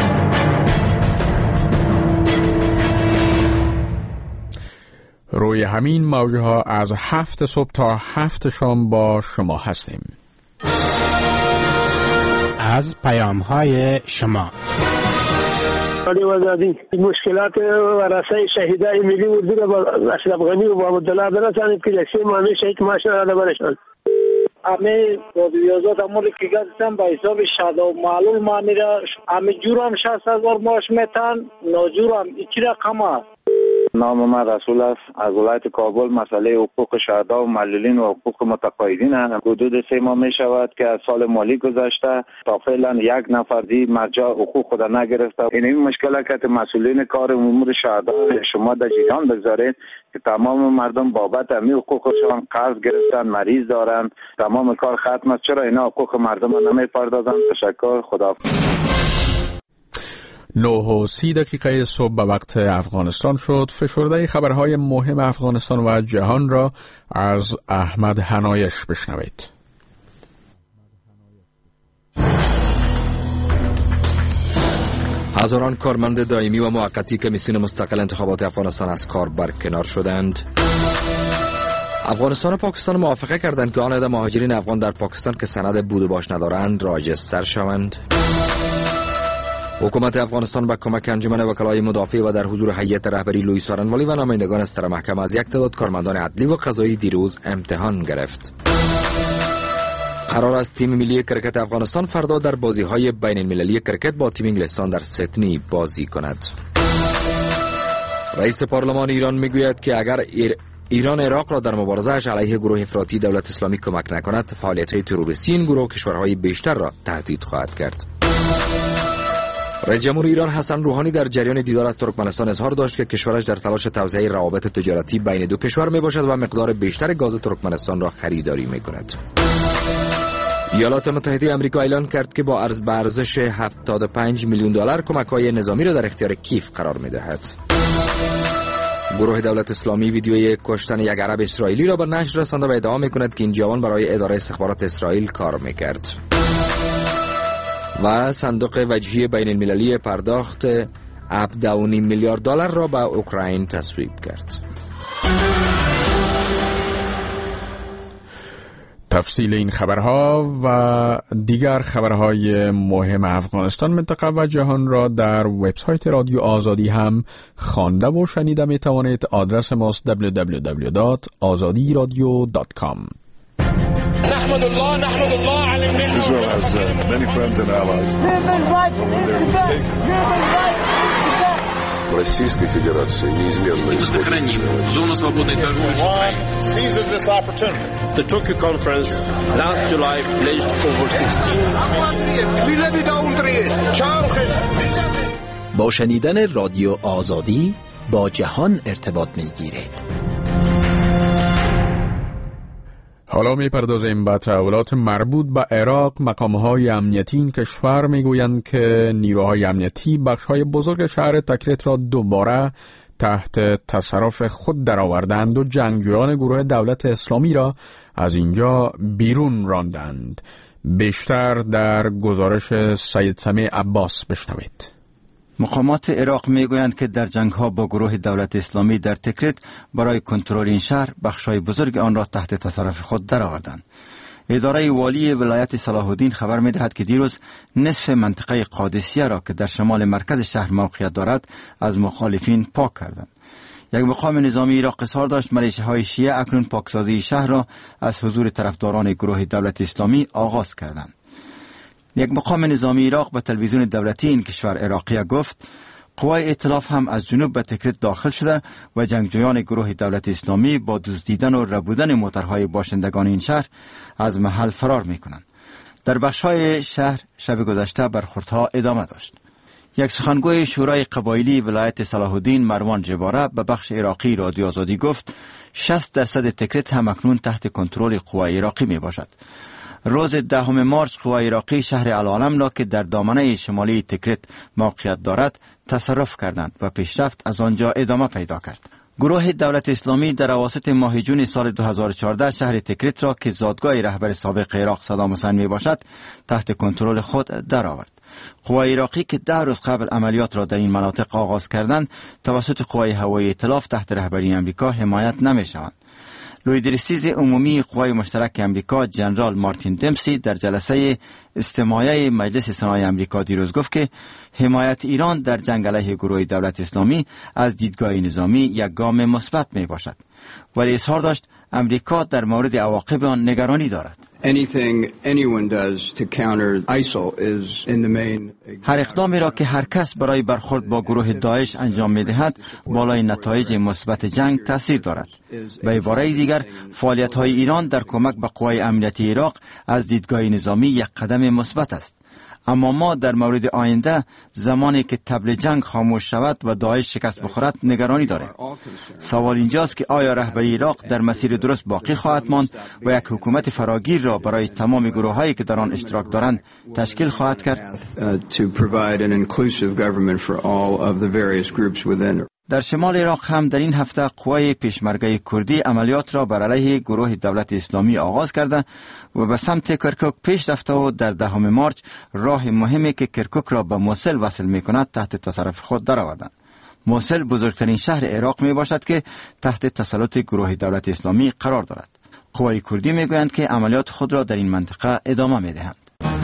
[SPEAKER 2] روی همین موجه ها از هفت صبح تا هفت شام با شما هستیم.
[SPEAKER 26] از پیام های شما
[SPEAKER 1] رادیو آزادی مشکلات ورثه شهیدای ملی اردو را با اشرف غنی و با عبدالله برسانید که یک سه ماه شهید معاش را برشان.
[SPEAKER 3] همه رادیوزات امور که گفتم به حساب شده و معلول مانی را همه جور هم شصت هزار معاش میتن، ناجور هم ایچی رقم است.
[SPEAKER 4] نام من رسول است، از ولایت کابل. مسئله حقوق شهدا و معلولین و حقوق متقاعدین حدود سه ماه می شود که از سال مالی گذشته تا فعلا یک نفر دی مرجع حقوق خود نگرفته. این مشکل که مسئولین کار امور شهدا شما در جریان بگذارید که تمام مردم بابت همین حقوقشان قرض گرفتن، مریض دارن، تمام کار ختم است. چرا اینا حقوق مردم نمی پردازن؟ تشکر. خدا.
[SPEAKER 2] نه و سی دقیقه صبح به وقت افغانستان شد. فشرده خبرهای مهم افغانستان و جهان را از احمد حنایش بشنوید.
[SPEAKER 7] هزاران کارمند دائمی و موقتی کمیسیون مستقل انتخابات افغانستان از کار برکنار شدند. افغانستان و پاکستان موافقه کردند که آن عده مهاجرین افغان در پاکستان که سند بود و باش ندارند راجستر شوند. حکومت افغانستان با کمک انجمن وکلای مدافع و در حضور هیئت رهبری لویی سارنوالی و نمایندگان ستر محکمه از یک تعداد کارمندان عدلی و قضایی دیروز امتحان گرفت. قرار است تیم ملی کرکت افغانستان فردا در بازی‌های بین المللی کرکت با تیم انگلستان در سیدنی بازی کند. رئیس پارلمان ایران میگوید که اگر ایر ایران عراق را در مبارزه‌اش علیه گروه افراطی دولت اسلامی کمک نکند، فعالیت‌های تروریستی این گروه کشورهای بیشتر را تهدید خواهد کرد. رئیس جمهور ایران حسن روحانی در جریان دیدار از ترکمنستان اظهار داشت که کشورش در تلاش توسعه روابط تجارتی بین دو کشور میباشد و مقدار بیشتر گاز ترکمنستان را خریداری میکند. ایالات متحده آمریکا اعلان کرد که با ارز به ارزش هفتاد و پنج میلیون دلار کمک‌های نظامی را در اختیار کیف قرار میدهد. گروه دولت اسلامی ویدیوی کشتن یک عرب اسرائیلی را به نشر رسانده و ادعا میکند که این جوان برای اداره استخبارات اسرائیل کار میکرد. و صندوق وجهی بین المللی پرداخت هفده و نیم میلیارد دلار را به اوکراین تصویب کرد.
[SPEAKER 2] تفصیل این خبرها و دیگر خبرهای مهم افغانستان، منطقه و جهان را در وبسایت رادیو آزادی هم خوانده و شنیده می توانید. آدرس ماست دبلیو دبلیو دبلیو دات آزادی رادیو دات کام.
[SPEAKER 8] نحمد الله نحمد الله على النعمة. Israel has uh, many friends and allies.
[SPEAKER 26] Российской Федерации неизменно
[SPEAKER 8] сохраним зону свободной торговли с Украиной. Seizes this opportunity.
[SPEAKER 27] The Tokyo conference last July pledged over sixteen.
[SPEAKER 28] با شنیدن رادیو آزادی با جهان ارتباط میگیرید.
[SPEAKER 2] حالا میپردازیم به تحولات مربوط به عراق. مقامهای امنیتی این کشور میگویند که نیروهای امنیتی بخشهای بزرگ شهر تکریت را دوباره تحت تصرف خود درآوردند و جنگجویان گروه دولت اسلامی را از اینجا بیرون راندند. بیشتر در گزارش سید سمیع عباس بشنوید.
[SPEAKER 29] مقامات عراق میگویند که در جنگ‌ها با گروه دولت اسلامی در تکریت برای کنترل این شهر بخشای بزرگ آن را تحت تصرف خود درآوردند. اداره والی ولایت صلاح الدین خبر می‌دهد که دیروز نصف منطقه قادسیه را که در شمال مرکز شهر موقعیت دارد از مخالفین پاک کردند. یک مقام نظامی عراق اظهار داشت ملیشه‌های شیعه اکنون پاکسازی شهر را از حضور طرفداران گروه دولت اسلامی آغاز کردند. یک مقام نظامی عراق به تلویزیون دولتی این کشور عراقیه گفت قوای ائتلاف هم از جنوب به تکریت داخل شده و جنگجویان گروه دولت اسلامی با دزدیدن و ربودن موترهای باشندگان این شهر از محل فرار می کنند. در بخش‌های شهر شب گذشته برخوردها ادامه داشت. یک سخنگوی شورای قبایلی ولایت صلاح الدین مروان جباره به بخش عراقی رادیو آزادی گفت شصت درصد تکریت هم اکنون تحت کنترل قوای عراقی می باشد. روز دهم مارس قوای عراقی شهر العالم را که در دامنه شمالی تکریت موقعیت دارد تصرف کردند و پیشرفت از آنجا ادامه پیدا کرد. گروه دولت اسلامی در اواسط ماه جون سال دو هزار و چهارده شهر تکریت را که زادگاه رهبر سابق عراق صدام حسین می باشد تحت کنترل خود درآورد. قوای عراقی که ده روز قبل عملیات را در این مناطق آغاز کردند توسط قوای هوایی ائتلاف تحت رهبری آمریکا حمایت نمی شوند. لویدرسیز عمومی قوای مشترک امریکا جنرال مارتین دمسی در جلسه استماعی مجلس سنای امریکا دیروز گفت که حمایت ایران در جنگ علیه گروه دولت اسلامی از دیدگاه نظامی یک گام مثبت می باشد، ولی اظهار داشت امریکا در مورد عواقب آن نگرانی دارد. هر اقدامی را که هر کس برای برخورد با گروه داعش انجام می دهد بالای نتایج مثبت جنگ تاثیر دارد. به عباره دیگر فعالیت های ایران در کمک به قوای امنیتی عراق از دیدگاه نظامی یک قدم مثبت است. اما ما در مورد آینده زمانی که طبل جنگ خاموش شود و داعش شکست بخورد نگرانی داریم. سوال اینجاست که آیا رهبری عراق در مسیر درست باقی خواهد ماند و یک حکومت فراگیر را برای تمام گروه هایی که در آن اشتراک دارند تشکیل خواهد کرد؟ در شمال عراق هم در این هفته قوای پیشمرگه کردی عملیات را بر علیه گروه دولت اسلامی آغاز کرده و به سمت کرکک پیش رفته و در دهم مارچ راه مهمی که کرکک را به موصل وصل می کند تحت تصرف خود درآوردند. موصل بزرگترین شهر عراق می باشد که تحت تسلط گروه دولت اسلامی قرار دارد. قوای کردی می گویند که عملیات خود را در این منطقه ادامه می دهند.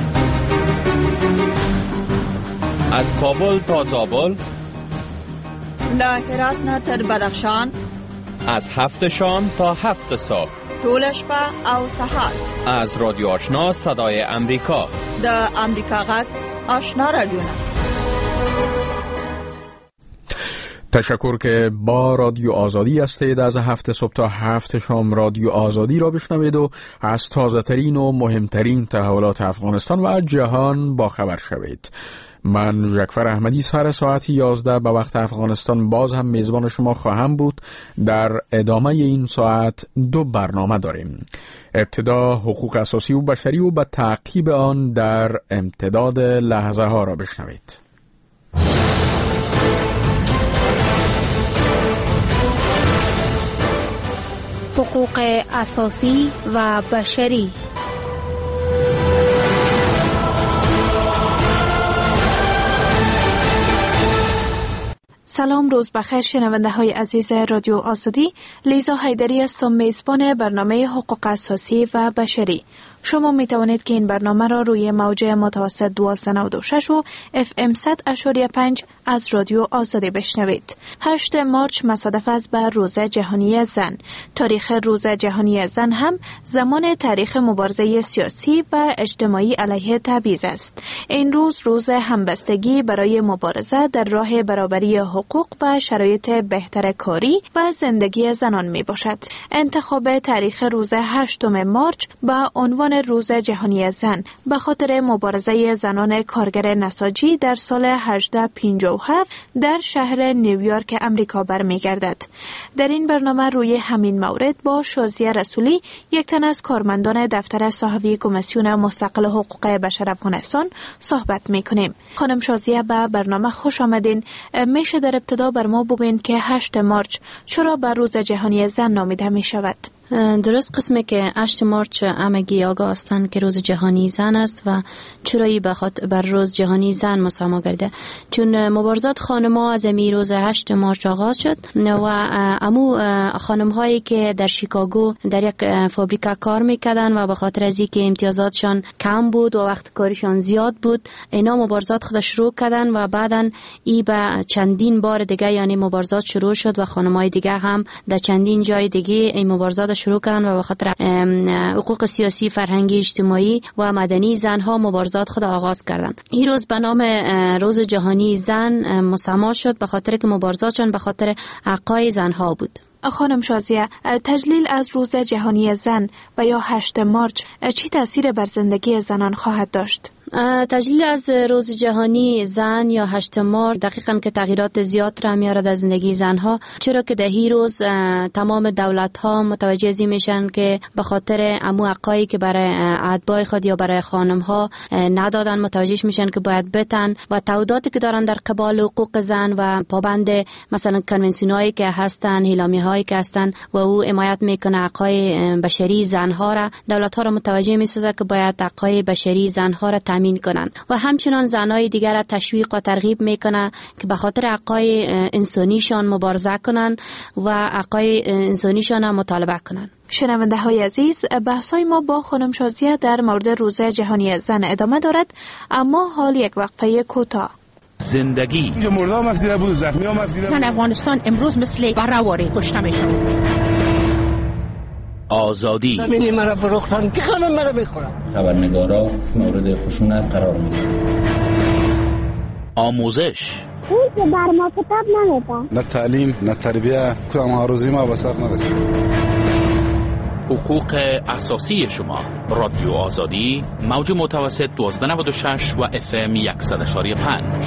[SPEAKER 5] از کابل تا زابل،
[SPEAKER 10] له هرات نه تر بدخشان،
[SPEAKER 5] از هفت شام تا هفت صبح،
[SPEAKER 10] ټول شپه او سهار،
[SPEAKER 5] از رادیو آشنا صدای امریکا،
[SPEAKER 10] د امریکا غږ آشنا رادیو.
[SPEAKER 2] تشکر که با رادیو آزادی هستید. از هفت صبح تا هفت شام رادیو آزادی را بشنوید و از تازه ترین و مهمترین تحولات افغانستان و جهان با خبر شوید. من جعفر احمدی سر ساعت یازده به وقت افغانستان باز هم میزبان شما خواهم بود. در ادامه این ساعت دو برنامه داریم. ابتدا حقوق اساسی و بشری و به تعقیب آن در امتداد لحظه ها را بشنوید.
[SPEAKER 19] حقوق اساسی و بشری. سلام، روز بخیر شنونده های عزیز رادیو آزادی. لیزا حیدری هستم، میزبان برنامه حقوق اساسی و بشری. شما می توانید که این برنامه را روی موج متوسط دوازده نود و شش و اف ام صد اشاری پنج از رادیو آزادی بشنوید. هشتم مارچ مصادف است با روز جهانی زن. تاریخ روز جهانی زن هم زمان تاریخ مبارزه سیاسی و اجتماعی علیه تبعیض است. این روز روز همبستگی برای مبارزه در راه برابری حقوق و شرایط بهتر کاری و زندگی زنان می باشد. انتخاب تاریخ روز هشتم مارچ با عنوان روز جهانی زن به خاطر مبارزه زنان کارگر نساجی در سال هزار و هشتصد و پنجاه و هفت در شهر نیویورک امریکا برمیگردد. در این برنامه روی همین مورد با شازیه رسولی، یک تن از کارمندان دفتر صاحبی کمیسیون مستقل حقوق بشر افغانستان صحبت میکنیم. خانم شازیه، به برنامه خوش آمدین. میشه در ابتدا بر ما بگوین که هشتم مارچ چرا به روز جهانی زن نامیده می شود؟
[SPEAKER 11] درست قسمه که هشتم مارچ همگی آگاه هستند که روز جهانی زن است و چرایی بر روز جهانی زن مسما گرده، چون مبارزات خانم‌ها از امی روز هشتم مارچ آغاز شد و امو خانم هایی که در شیکاگو در یک فابریکا کار میکردن و به خاطر از اینکه امتیازاتشان کم بود و وقت کاریشان زیاد بود، اینا مبارزات خود شروع کردن و بعدن ای به چندین بار دیگه یعنی مبارزات شروع شد و خانم‌های دیگه هم در چندین جای دیگه این مبارزات شروع کردن و به خاطر حقوق سیاسی، فرهنگی، اجتماعی و مدنی زنها مبارزات خود آغاز کردند. این روز به نام روز جهانی زن مسما شد به خاطر که مبارزاتشون به خاطر حقوق زنها بود.
[SPEAKER 19] خانم شازیه، تجلیل از روز جهانی زن و یا هشتم مارچ چی تأثیر بر زندگی زنان خواهد داشت؟
[SPEAKER 11] تجلیل از روز جهانی زن یا هشتم مارچ دقیقاً که تغییرات زیاد را میاره در زندگی زنها، چرا که در این روز تمام دولت ها متوجه ازی میشن که به خاطر امو حقایی که برای اتباع خود یا برای خانم ها ندادن، متوجه میشن که باید بتن و تعهداتی که دارن در قبال حقوق زن و پابند مثلا کنونسیون هایی که هستن، اعلامیه هایی که هستن و او حمایت میکنه حقای بشری زنها را، دولت ها را متوجه میسازه که باید حقای بشری زنها را تامین کنن و همچنان زنای دیگر را تشویق و ترغیب میکنه که به خاطر حقای انسانیشان مبارزه کنن و حقای انسانیشان را مطالبه کنن.
[SPEAKER 6] شنونده های عزیز، بحث های ما با خانم شازیه در مورد روز جهانی زن ادامه دارد، اما حال یک وقفه کوتاه.
[SPEAKER 12] زندگی
[SPEAKER 22] اینجا مرده هم افزیده بود، زخمی هم افزیده بود.
[SPEAKER 23] زن افغانستان امروز مثل برهواری کشته میشن.
[SPEAKER 12] آزادی
[SPEAKER 13] زمینی مرا فروختن که خانم مرا بخورم.
[SPEAKER 24] خبرنگارا مورد خشونت قرار میدن.
[SPEAKER 12] آموزش
[SPEAKER 25] اون که بر ما کتاب نمیدن.
[SPEAKER 22] نه تعلیم نه تربیه، کدام آرزوی ما به سر نرسید.
[SPEAKER 12] حقوق اساسی شما. رادیو آزادی، موج متوسط دوازده نود و شش و اف ام صد و یک و پنج.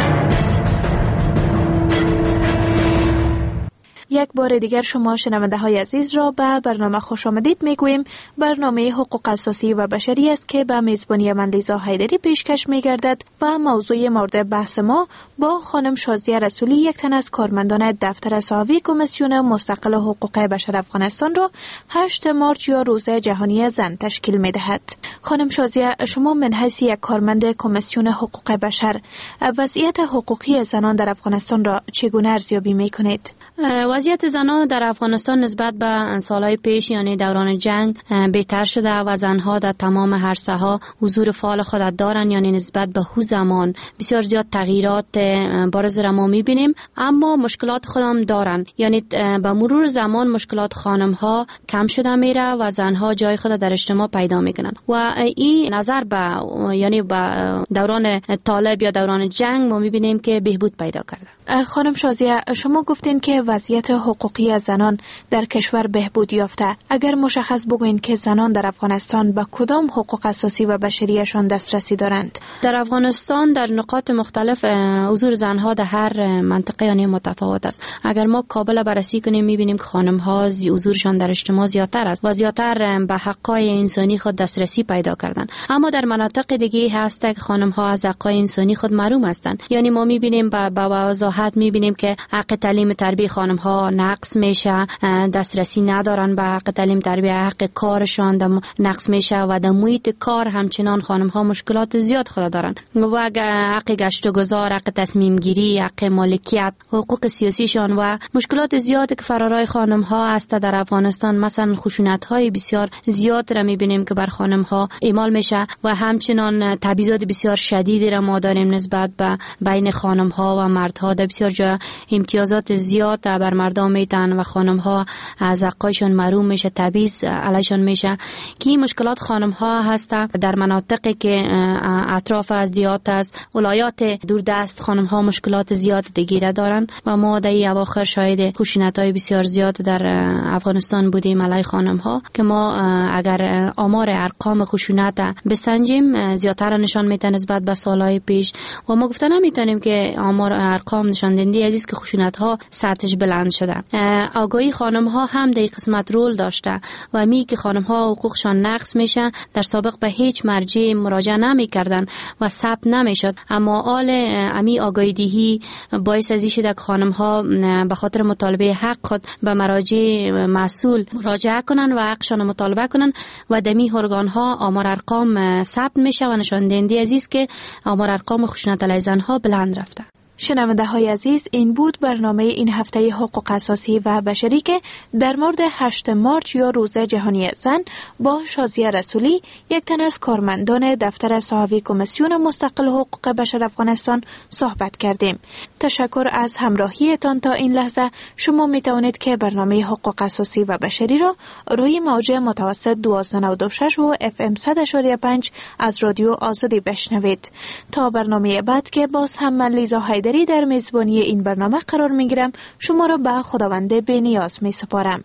[SPEAKER 6] یک بار دیگر شما شنونده های عزیز را به برنامه خوش آمدید میگوییم. برنامه حقوق اساسی و بشری است که به میزبانی من لیزا حیدری پیشکش میگردد و موضوع مورد بحث ما با خانم شازیه رسولی، یک تن از کارمندان دفتر صحافی کمیسیون مستقل حقوق بشر افغانستان را هشت مارچ یا روز جهانی زن تشکیل میدهد. خانم شازیه، شما من حیث یک کارمند کمیسیون حقوق بشر وضعیت حقوقی زنان در افغانستان را چگونه ارزیابی میکنید؟
[SPEAKER 11] وضعیت زنان در افغانستان نسبت به سالهای پیش یعنی دوران جنگ بهتر شده و زنها در تمام عرصه‌ها حضور فعال خود دارند، یعنی نسبت به او زمان بسیار زیاد تغییرات بارز را ما می‌بینیم، اما مشکلات خودم دارن. یعنی به مرور زمان مشکلات خانم‌ها کم شده میره و زنها جای خود در اجتماع پیدا میکنن و این نظر به یعنی به دوران طالب یا دوران جنگ ما می‌بینیم که بهبود پیدا کرده.
[SPEAKER 6] خانم شازیه، شما گفتین که وضعیت حقوقی زنان در کشور بهبود یافته. اگر مشخص بگوین که زنان در افغانستان به کدام حقوق اساسی و بشریشان دسترسی دارند؟
[SPEAKER 11] در افغانستان در نقاط مختلف حضور زنها در هر منطقه یعنی متفاوت است. اگر ما کابل بررسی کنیم می‌بینیم که خانم‌ها حضورشان در اجتماع زیادتر است و زیادتر به حقوق انسانی خود دسترسی پیدا کردن. اما در مناطق دیگه هست که خانم‌ها از حقوق انسانی خود محروم هستند. یعنی ما می‌بینیم به وضاحت می‌بینیم که حق تعلیم تربیت خانم‌ها نقص میشه، دسترسی ندارن به حق تعلیم تربیت، حق کارشان نقص میشه و در محیط کار همچنان خانم‌ها مشکلات زیاد خود دارن و حق گشت و گذار، حق تصمیم گیری، حق مالکیت، حقوق سیاسیشان و مشکلات زیادی که فرارای خانم‌ها است در افغانستان. مثلا خشونت‌های بسیار زیاد را می‌بینیم که بر خانم‌ها اعمال میشه و همچنان تبعیضات بسیار شدیدی را ما داریم نسبت به بین خانم‌ها و مردها. در بسیار جا امتیازات زیاد بر مردم میتن و خانم‌ها از حقایشان محروم میشه، تبعیض علیشان میشه که این مشکلات خانم‌ها هست. در مناطقی که اطراف از دیات است، ولایات دوردست، خانم‌ها مشکلات زیاد دیگه دارن و ما در اواخر شاهد خشونت‌های بسیار زیاد در افغانستان بودیم علیه خانم‌ها که ما اگر آمار ارقام خشونت بسنجیم زیادتر نشان میده نسبت به سالهای پیش و ما گفته نمیتونیم که آمار ارقام نشان دهنده عزیز که خشونت‌ها سطحش بلند شده. آگاهی خانم‌ها هم در قسمت رول داشته و می که خانم‌ها حقوقشان نقض میشه در سابق به هیچ مرجع مراجعه نمی‌کردن و ثبت نمیشد، اما آل امی آگاهی دهی باعث ازی شده که خانم‌ها به خاطر مطالبه حق خود به مراجع مسئول مراجعه کنن و حقشان مطالبه کنن و دمی ارگان‌ها آمار ارقام ثبت میشه و نشان دهنده عزیز که آمار ارقام خشونت علیه زن‌ها بلند رفته.
[SPEAKER 6] شنونده های عزیز، این بود برنامه این هفته حقوق اساسی و بشری که در مورد هشت مارچ یا روز جهانی زن با شازیه رسولی، یک تن از کارمندان دفتر صحافی کمیسیون مستقل حقوق بشر افغانستان صحبت کردیم. تشکر از همراهیتان تا این لحظه. شما می توانید که برنامه حقوق اساسی و بشری را روی موج متوسط دوازده نود و شش و اف ام صد و پنج از رادیو آزادی بشنوید. تا برنامه بعد که باز هم من لیزا حیدری در میزبانی این برنامه قرار می گیرم، شما را به خداوند بی نیاز می سپارم.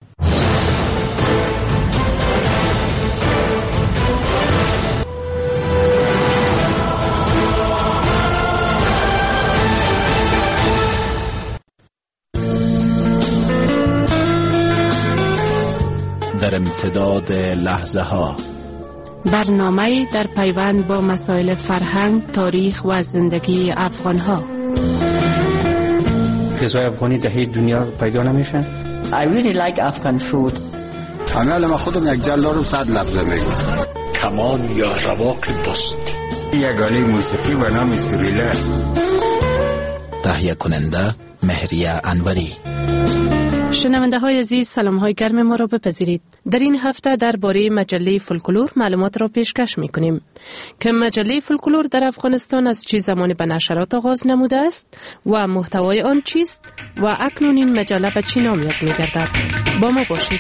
[SPEAKER 28] در امتداد لحظه ها،
[SPEAKER 14] برنامه در پیوند با مسائل فرهنگ، تاریخ و زندگی افغان ها.
[SPEAKER 15] غذای افغانی در هیچ دنیا پیدا نمیشن.
[SPEAKER 16] I really like Afghan food.
[SPEAKER 17] امیال ما خودم یک جل دارم صد لفظه میگم.
[SPEAKER 18] کمان یا رواق بست.
[SPEAKER 17] یگانه موسیقی به نام سریله.
[SPEAKER 28] تهیه کننده مهریه انوری.
[SPEAKER 14] شنونده های عزیز، سلام های گرم ما را بپذیرید. در این هفته درباره مجله فولکلور معلومات را پیشکش می کنیم که مجله فولکلور در افغانستان از چه زمانی به نشرات آغاز نموده است و محتوای آن چیست و اکنون این مجله به چه نام یاد می گردد. با ما باشید.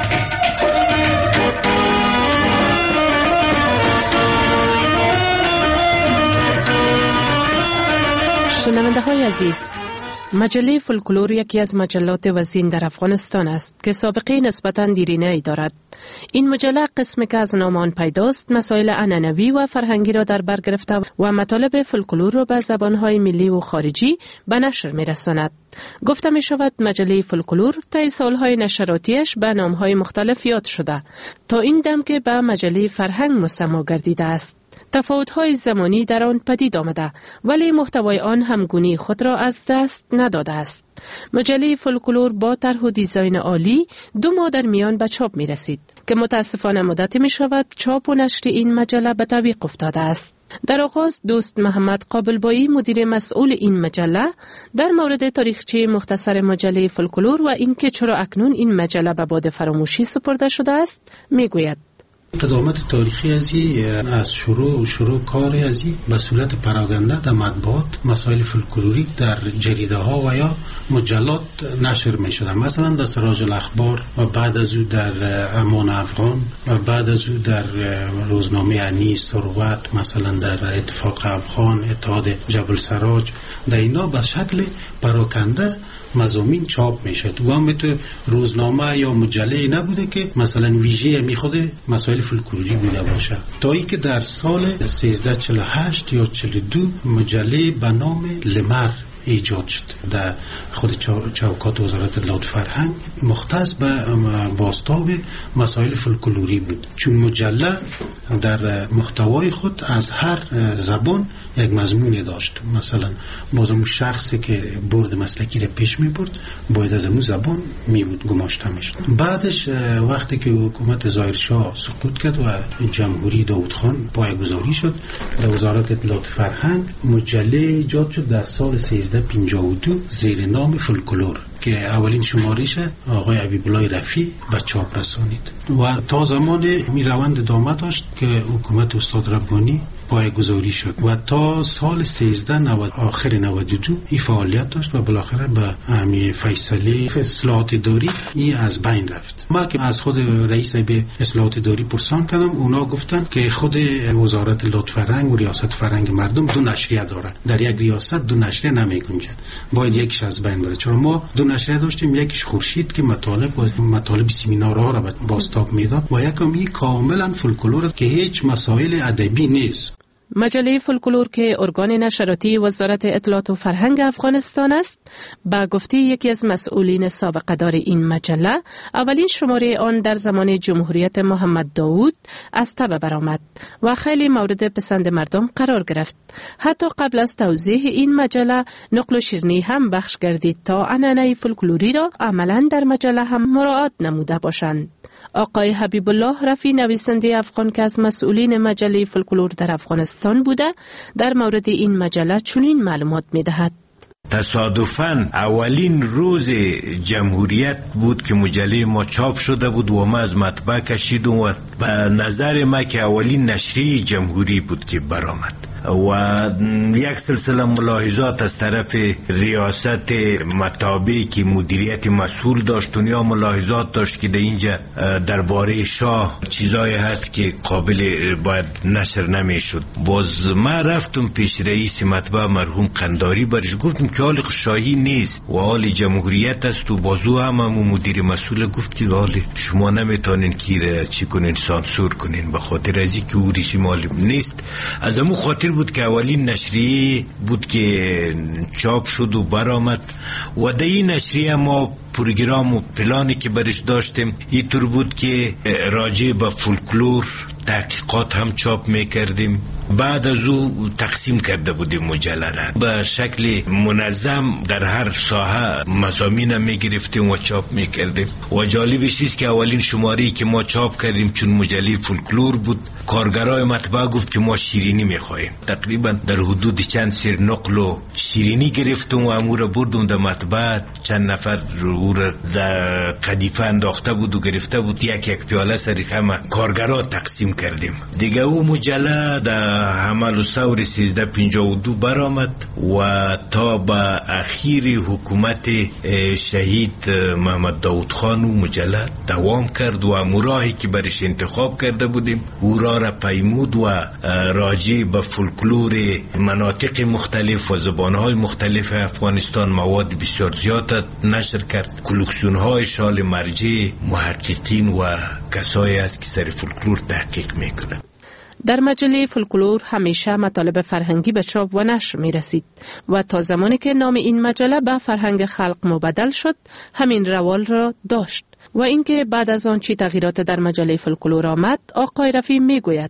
[SPEAKER 14] شنونده های عزیز، مجله فولکلور یکی از مجلات وزین در افغانستان است که سابقه نسبتاً دیرینه ای دارد. این مجله قسمی که از نام آن پیداست مسائل عنعنوی و فرهنگی را در بر گرفته و مطالب فولکلور را به زبانهای ملی و خارجی به نشر می رساند. گفته می شود مجله فولکلور طی سالهای نشراتیش به نامهای مختلف یاد شده تا این دم که به مجله فرهنگ مسما گردیده است. تفاوت‌های زمانی در آن پدید آمده ولی محتوای آن همگونی خود را از دست نداده است. مجله فولکلور با طرح و دیزاین عالی دو ماه در میان به چاپ می رسید که متاسفانه مدتی می شود چاپ و نشر این مجله به تعویق افتاده است. در آغاز دوست محمد قابلبایی مدیر مسئول این مجله در مورد تاریخچه مختصر مجله فولکلور و اینکه چرا اکنون این مجله به باد فراموشی سپرده شده است می گوید.
[SPEAKER 1] قدامت تاریخی ازی از شروع شروع کار ازی به صورت پراگنده در مطبوعات مسائل فولکلوری در جریده ها و یا مجلات نشر می شده. مثلا در سراج الاخبار و بعد از او در امان افغان و بعد از او در روزنامه انیس ثروت، مثلا در اتفاق افغان، اتحاد جبل سراج، در اینا به شکل پراکنده مضامین چاپ میشد. و هم تو روزنامه یا مجله نبوده که مثلا ویژه می خود مسائل فولکلوری بوده باشه. تا ای که در سال سیزده چهل و هشت یا چهل و دو مجله به نام لمر ایجاد شد در خود چوکات وزارت اطلاعات و فرهنگ، مختص به بازتاب مسائل فولکلوری بود. چون مجله در محتوای خود از هر زبان یک مضمونی داشت. مثلا بازم شخصی که برد مسلکی را پیش می برد باید از امو زبان می بود گماشته می شد. بعدش وقتی که حکومت ظاهرشاه سقوط کرد و جمهوری داود خان پایه‌گذاری شد، در وزارت اطلاعات فرهنگ مجله ایجاد شد در سال سیزده پنجاه و دو زیر نام فولکلور که اولین شمارش آقای حبیبالله رفیع به چاپ رسانید و تا زمان می روند ادامه داشت که حکومت استاد ربانی پایه‌گذاری شد و تا سال سیزده نود آخر نود و دو این فعالیت داشت و بالاخره به امی فیصله اصلاحات اداری این از بین رفت. ما که از خود رئیس به اصلاحات اداری پرسان کردم، اونا گفتن که خود وزارت اطلاعات فرهنگ و ریاست فرهنگ مردم دو نشریه داره، در یک ریاست دو نشریه نمیگنجد، باید یکیش از بین بره. چرا ما دو نشریه داشتیم، یکیش خورشید که مطالب و مطالب سمینارها را بازتاب میداد و یکمی کاملا فولکلور که هیچ مسائل ادبی نیست.
[SPEAKER 14] مجله فولکلور که ارگان نشراتی وزارت اطلاعات و فرهنگ افغانستان است، با گفته یکی از مسئولین سابقه دار این مجله، اولین شماره آن در زمان جمهوریت محمد داوود از تبه برآمد و خیلی مورد پسند مردم قرار گرفت. حتی قبل از توضیح این مجله نقل و شیرینی هم بخش گردید تا عنعنه فولکلوری را عملاً در مجله هم مراعات نموده باشند. آقای حبیب الله رفیع، نویسنده افغان که از مسئولین مجله فولکلور در افغانستان بوده، در مورد این مجله چنین معلومات می‌دهد.
[SPEAKER 3] تصادفاً اولین روز جمهوریت بود که مجله ما چاپ شده بود و ما از مطبع کشیدم و به نظر ما که اولین نشریه جمهوری بود که برآمد و یک سلسله ملاحظات از طرف ریاست مطابعی که مدیریت مسئول داشت و یا ملاحظات داشت که در اینجا درباره شاه چیزایی هست که قابل باید نشر نمی شد. باز ما رفتم پیش رئیس مطبع مرحوم قنداری، برش گفتم که حال شاهی نیست و حال جمهوریت است و بازو هم هم مدیر مسئول گفت که حال شما نمیتونین که چی کنین، سانسور کنین، به خاطر ازی که او رژیم نیست. از امو خاطر بود که اولین نشریه بود که چاپ شد و برآمد و در این نشریه ما پروگرام و پلانی که برش داشتیم اینطور بود که راجع به فولکلور تحقیقات هم چاپ میکردیم. بعد از او تقسیم کرده بودیم مجله را به شکل منظم، در هر ساحه مضامین میگرفتیم و چاپ میکردیم و جالبش است که اولین شماری که ما چاپ کردیم چون مجله فولکلور بود کارگرای مطبعه گفت که ما شیرینی میخوایم. تقریبا در حدود چند سر نقل و شیرینی گرفتم و امور بردم در مطبعه. چند نفر او را در قدیفه انداخته بود و گرفته بود، یک یک پیاله سر همه کارگرا تقسیم کردیم. دیگه او مجله در حمل و ثور سیزده پنجاه و دو برآمد و تا به اخیر حکومت شهید محمد داود خان و مجله دوام کرد و اموراهی که برش انتخاب کرده بودیم او را را پیمود و راجع به فولکلور مناطق مختلف و زبانهای مختلف افغانستان مواد بسیار زیاد نشر کرد. کلکسیون های شال مرجع محققین و کسایی است که سر فولکلور تحقیق میکنند.
[SPEAKER 14] در مجله فولکلور همیشه مطالب فرهنگی به چاپ و نشر می رسید و تا زمانی که نام این مجله به فرهنگ خلق مبدل شد همین روال را داشت. و اینکه بعد از آن چی تغییرات در مجله فولکلور آمد آقای رفیع می گوید.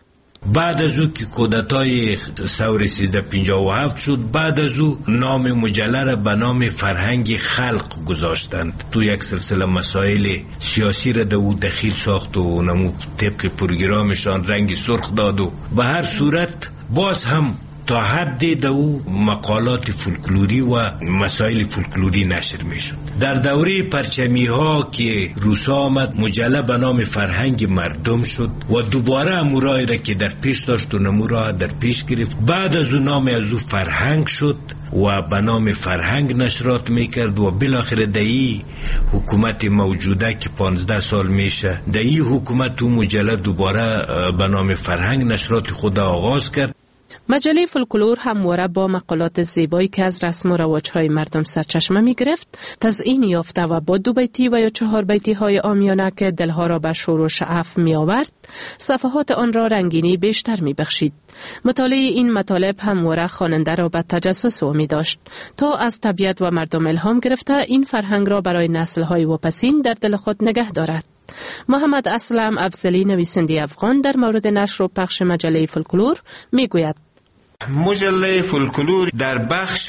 [SPEAKER 3] بعد از او که کودتای ثور سیزده پنجاه و هفت شد، بعد از او نام مجله را به نام فرهنگ خلق گذاشتند. تو یک سلسله مسائل سیاسی را در او دخیل ساخت و نمو طبق پروگرامشان رنگ سرخ داد و به هر صورت باز هم تا حد در او مقالات فولکلوری و مسائل فولکلوری نشر می شد. در دوره پرچمی ها که روسا آمد مجله به نام فرهنگ مردم شد و دوباره امورایی را که در پیش داشت و نمورا در پیش گرفت. بعد از اون نام از او فرهنگ شد و به نام فرهنگ نشرات میکرد و بالاخره دایی حکومت موجوده که پانزده سال میشه دایی حکومت و مجله دوباره به نام فرهنگ نشرات خود آغاز کرد.
[SPEAKER 14] مجله فولکلور همواره با مقالات زیبایی که از رسم و رواج‌های مردم سرچشمه می‌گرفت تزیین یافته و با دو بیتی و یا چهار بیتی های عامیانه که دلها را به شور و شعف می‌آورد صفحات آن را رنگینی بیشتر می‌بخشید. مطالعه این مطالب همواره خواننده را به تجسس وامی داشت تا از طبیعت و مردم الهام گرفته این فرهنگ را برای نسل‌های واپسین در دل خود نگه دارد. محمد اسلم افضلی نویسنده افغان در مورد نشر و پخش مجله فولکلور میگوید.
[SPEAKER 4] مجله فولکلور در بخش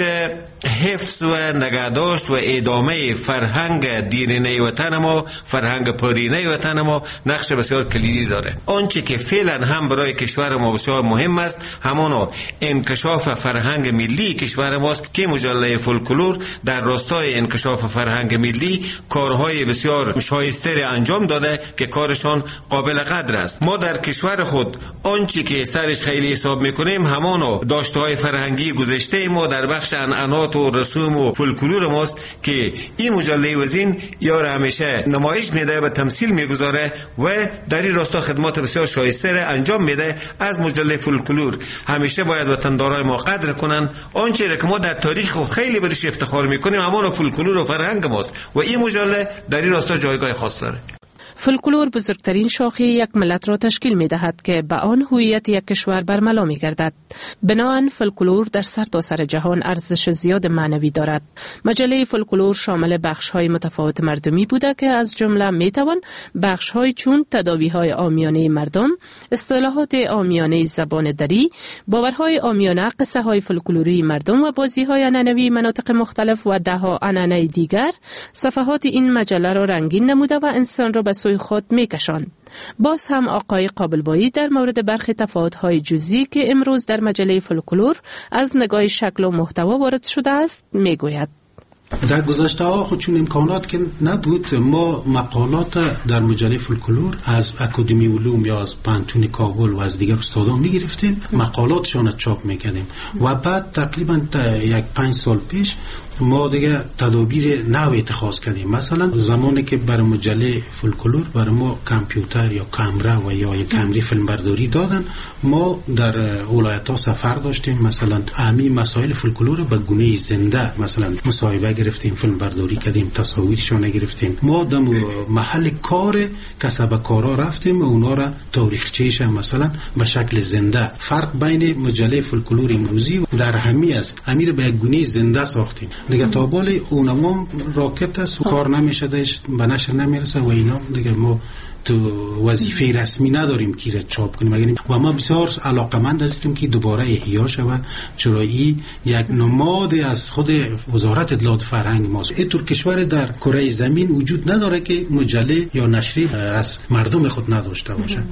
[SPEAKER 4] حفظ و نگهداشت و ادامه فرهنگ دیرینه وطن ما، فرهنگ پرینه وطن ما نقش بسیار کلیدی داره. آنچه که فعلا هم برای کشور ما بسیار مهم است همانا انکشاف فرهنگ ملی کشور ماست که مجله فولکلور در راستای انکشاف فرهنگ ملی کارهای بسیار شایسته انجام داده که کارشان قابل قدر است. ما در کشور خود آنچه که سرش خیلی حساب میکنیم همانا داشته‌های فرهنگی گذشته ما در بخش عنعنات و رسوم و فولکلور ماست که این مجله وزین یار همیشه نمایش میده و تمثیل میگذاره و در این راستا خدمات بسیار شایسته را انجام میده. از مجله فولکلور همیشه باید وطندارای ما قدر کنن. آنچه را که ما در تاریخ خیلی برش افتخار میکنیم همان فولکلور و فرهنگ ماست و این مجله در این راستا جایگاه خاص داره.
[SPEAKER 14] فولکلور بزرگترین شاخه یک ملت را تشکیل می دهد که به آن هویت یک کشور برملا می گردد. بنابراین فولکلور در سرتاسر جهان ارزش زیاد معنوی دارد. مجله فولکلور شامل بخش‌های متفاوت مردمی بوده که از جمله می توان بخش‌های چون تداوی‌های عامیانه مردم، اصطلاحات عامیانه زبان دری، باورهای عامیانه، قصه‌های فولکلوری مردم و بازی‌های عنعنوی مناطق مختلف و ده‌ها عنعنه دیگر صفحات این مجله را رنگین نموده و انسان را به سوی خود میکشاند. باز هم آقای قابلبایی در مورد برخی تفاوت‌های جزئی که امروز در مجله فولکلور از نگاه شکل و محتوا وارد شده است میگوید.
[SPEAKER 1] در گذشته ها خود چون امکانات که نبود ما مقالات در مجله فولکلور از اکادمی علوم یا از پانتون کابل و از دیگر استادان میگرفتیم، مقالاتشان چاپ میکردیم و بعد تقریبا یک پنج سال پیش ما دیگه تدابیر نو اتخاذ کردیم. مثلا زمانی که بر مجله فولکلور بر ما کامپیوتر یا کامرا و یا یک کامری فیلم برداری دادن، ما در ولایت ها سفر داشتیم. مثلا اهمی مسائل فولکلور به گونه زنده مثلا مصاحبه گرفتیم، فیلم برداری کردیم، تصاویرشون گرفتیم. ما در محل کار کسب کارا رفتیم و اونا را تاریخچه‌اش مثلا به شکل زنده. فرق بین مجله فولکلور امروزی و در همی است امیر به گونه زنده ساختیم. دیگه تا بالا اونم راکت است و کار نمیشه، داش به نشر نمیرسه و اینا دیگه ما تو وظیفه رسمی نداریم که را چاپ کنیم مگر و ما بسیار علاقمند هستیم که دوباره احیا شود، چرا این یک نماد از خود وزارت اطلاعات فرهنگ ماست. این طور کشور در کره زمین وجود نداره که مجله یا نشری از مردم خود نداشته باشه.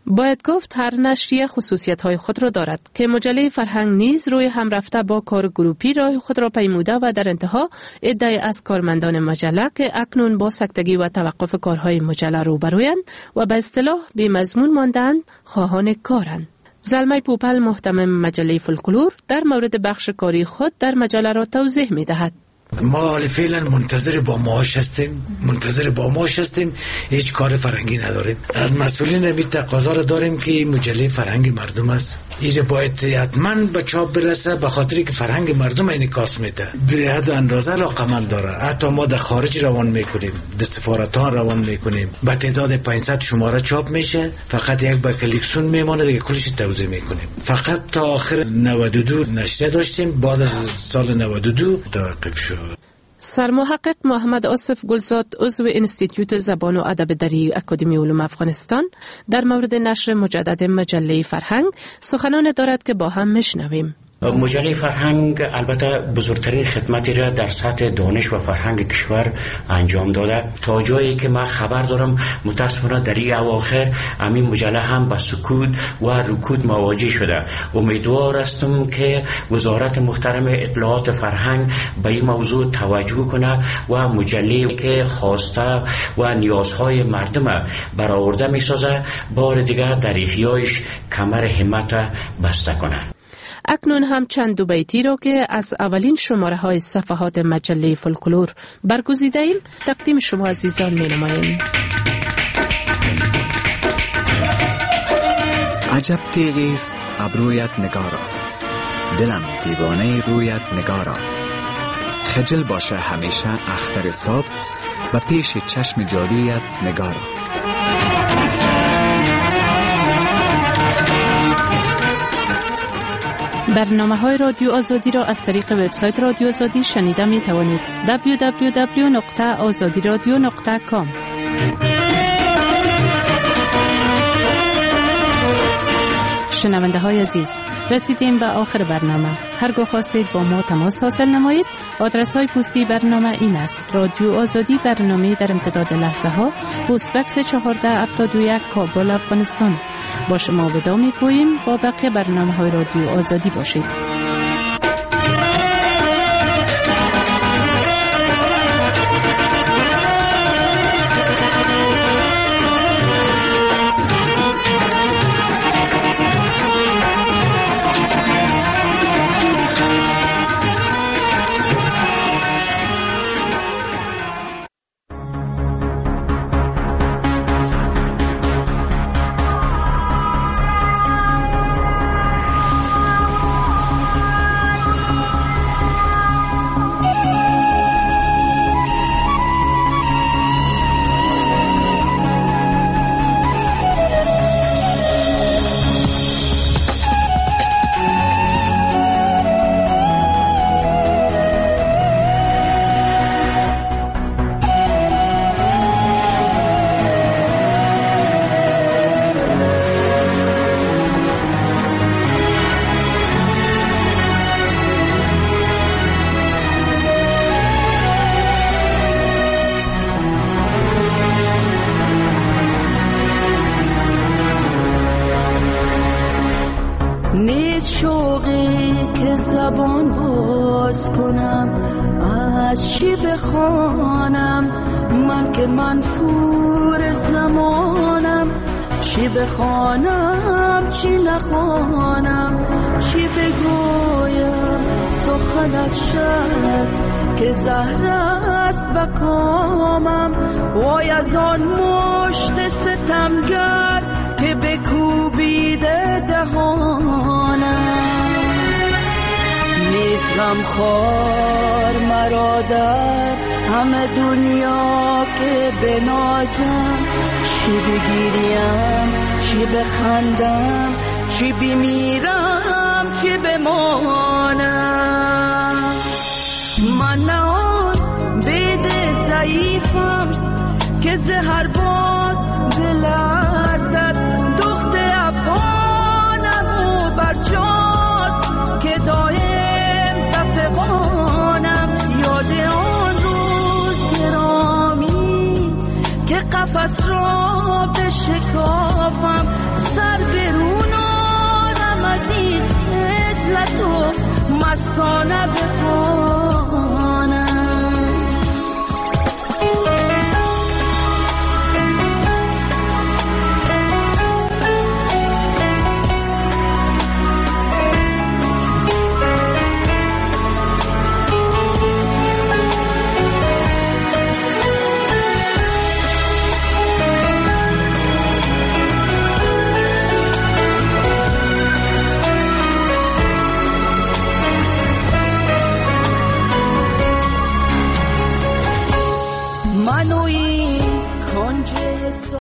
[SPEAKER 14] باید گفت هر نشریه خصوصیت‌های خود را دارد که مجله فرهنگ نیز روی هم رفته با کار گروپی راه خود را پیموده و در انتها عده‌ای از کارمندان مجله که اکنون با سکتگی و توقف کارهای مجله روبرویند و به اصطلاح بی مضمون ماندند خواهان کارند. زلمه پوپل محتمم مجله فولکلور در مورد بخش کاری خود در مجله را توضیح می دهد.
[SPEAKER 5] ما فعلا منتظر با معاش هستیم منتظر با معاش هستیم هیچ کار فرهنگی نداریم. از مسئولین می تقاضا را داریم که مجله فرهنگ مردم است، این باید حتما به چاپ برسه، به خاطری که فرهنگ مردم انعکاس میده، به حد و اندازه علاقمند داره. حتی ما در خارج روان میکنیم، در سفارتان روان میکنیم، به تعداد پانصد شماره چاپ میشه، فقط یک با کلیکسون میمانه دیگه کلش توزیع میکنیم. فقط تا آخر نود و دو نشریه داشتیم، بعد از سال نود و دو توقف شد.
[SPEAKER 14] سرمحقق محمد آصف گلزاد عضو انستیتیوت زبان و ادب دری اکادمی علوم افغانستان در مورد نشر مجدد مجله فرهنگ سخنان دارد که با هم میشنویم.
[SPEAKER 7] مجله فرهنگ البته بزرگترین خدمتی را در سطح دانش و فرهنگ کشور انجام داده. تا جایی که من خبر دارم متاسفانه در این اواخر همین مجله هم با سکوت و رکود مواجه شده. امیدوار هستم که وزارت محترم اطلاعات فرهنگ به این موضوع توجه کنه و مجله که خواسته و نیازهای مردم برآورده می‌سازه بار دیگر در احیایش کمر همت بسته کنه.
[SPEAKER 14] اکنون هم چند دو بیتی را که از اولین شماره های صفحات مجله فولکلور برگزیده ایم تقدیم شما عزیزان می نماییم.
[SPEAKER 8] عجب تیغی است ابرویت نگارا، دلم دیوانه رویت نگارا. خجل باشه همیشه اختر صاحب و پیش چشم جادویت نگارا.
[SPEAKER 14] برنامه‌های رادیو آزادی را از طریق وبسایت رادیو آزادی شنیده می توانید. دبلیو دبلیو دبلیو دات آزادی رادیو دات کام. شنونده های عزیز، رسیدیم به آخر برنامه. هرگاه خواستید با ما تماس حاصل نمایید، آدرس های پستی برنامه این است: رادیو آزادی، برنامه در امتداد لحظه ها، پست بکس چهارده هفتاد و یک، کابل، افغانستان. با شما ودا می‌گوییم، با بقیه برنامه های رادیو آزادی باشید.
[SPEAKER 9] بخوانم چی نخوانم، چی بگویم سخن از شب که زهر است به کامم. وای از آن مشت ستمگر که بکوبیده دهانم. نیست غم خوار مرا در همه دنیا که بنازم، چی بگیریم چی بخندم، چی بمیرم چی بمانم. من نه آن بید ضعیفم که زهر باد بلرزد، دخت افغانم و برجاست که دایم تفقانم. یاد آن روز گرامی که قفس را به شکافم، مستانه بخوان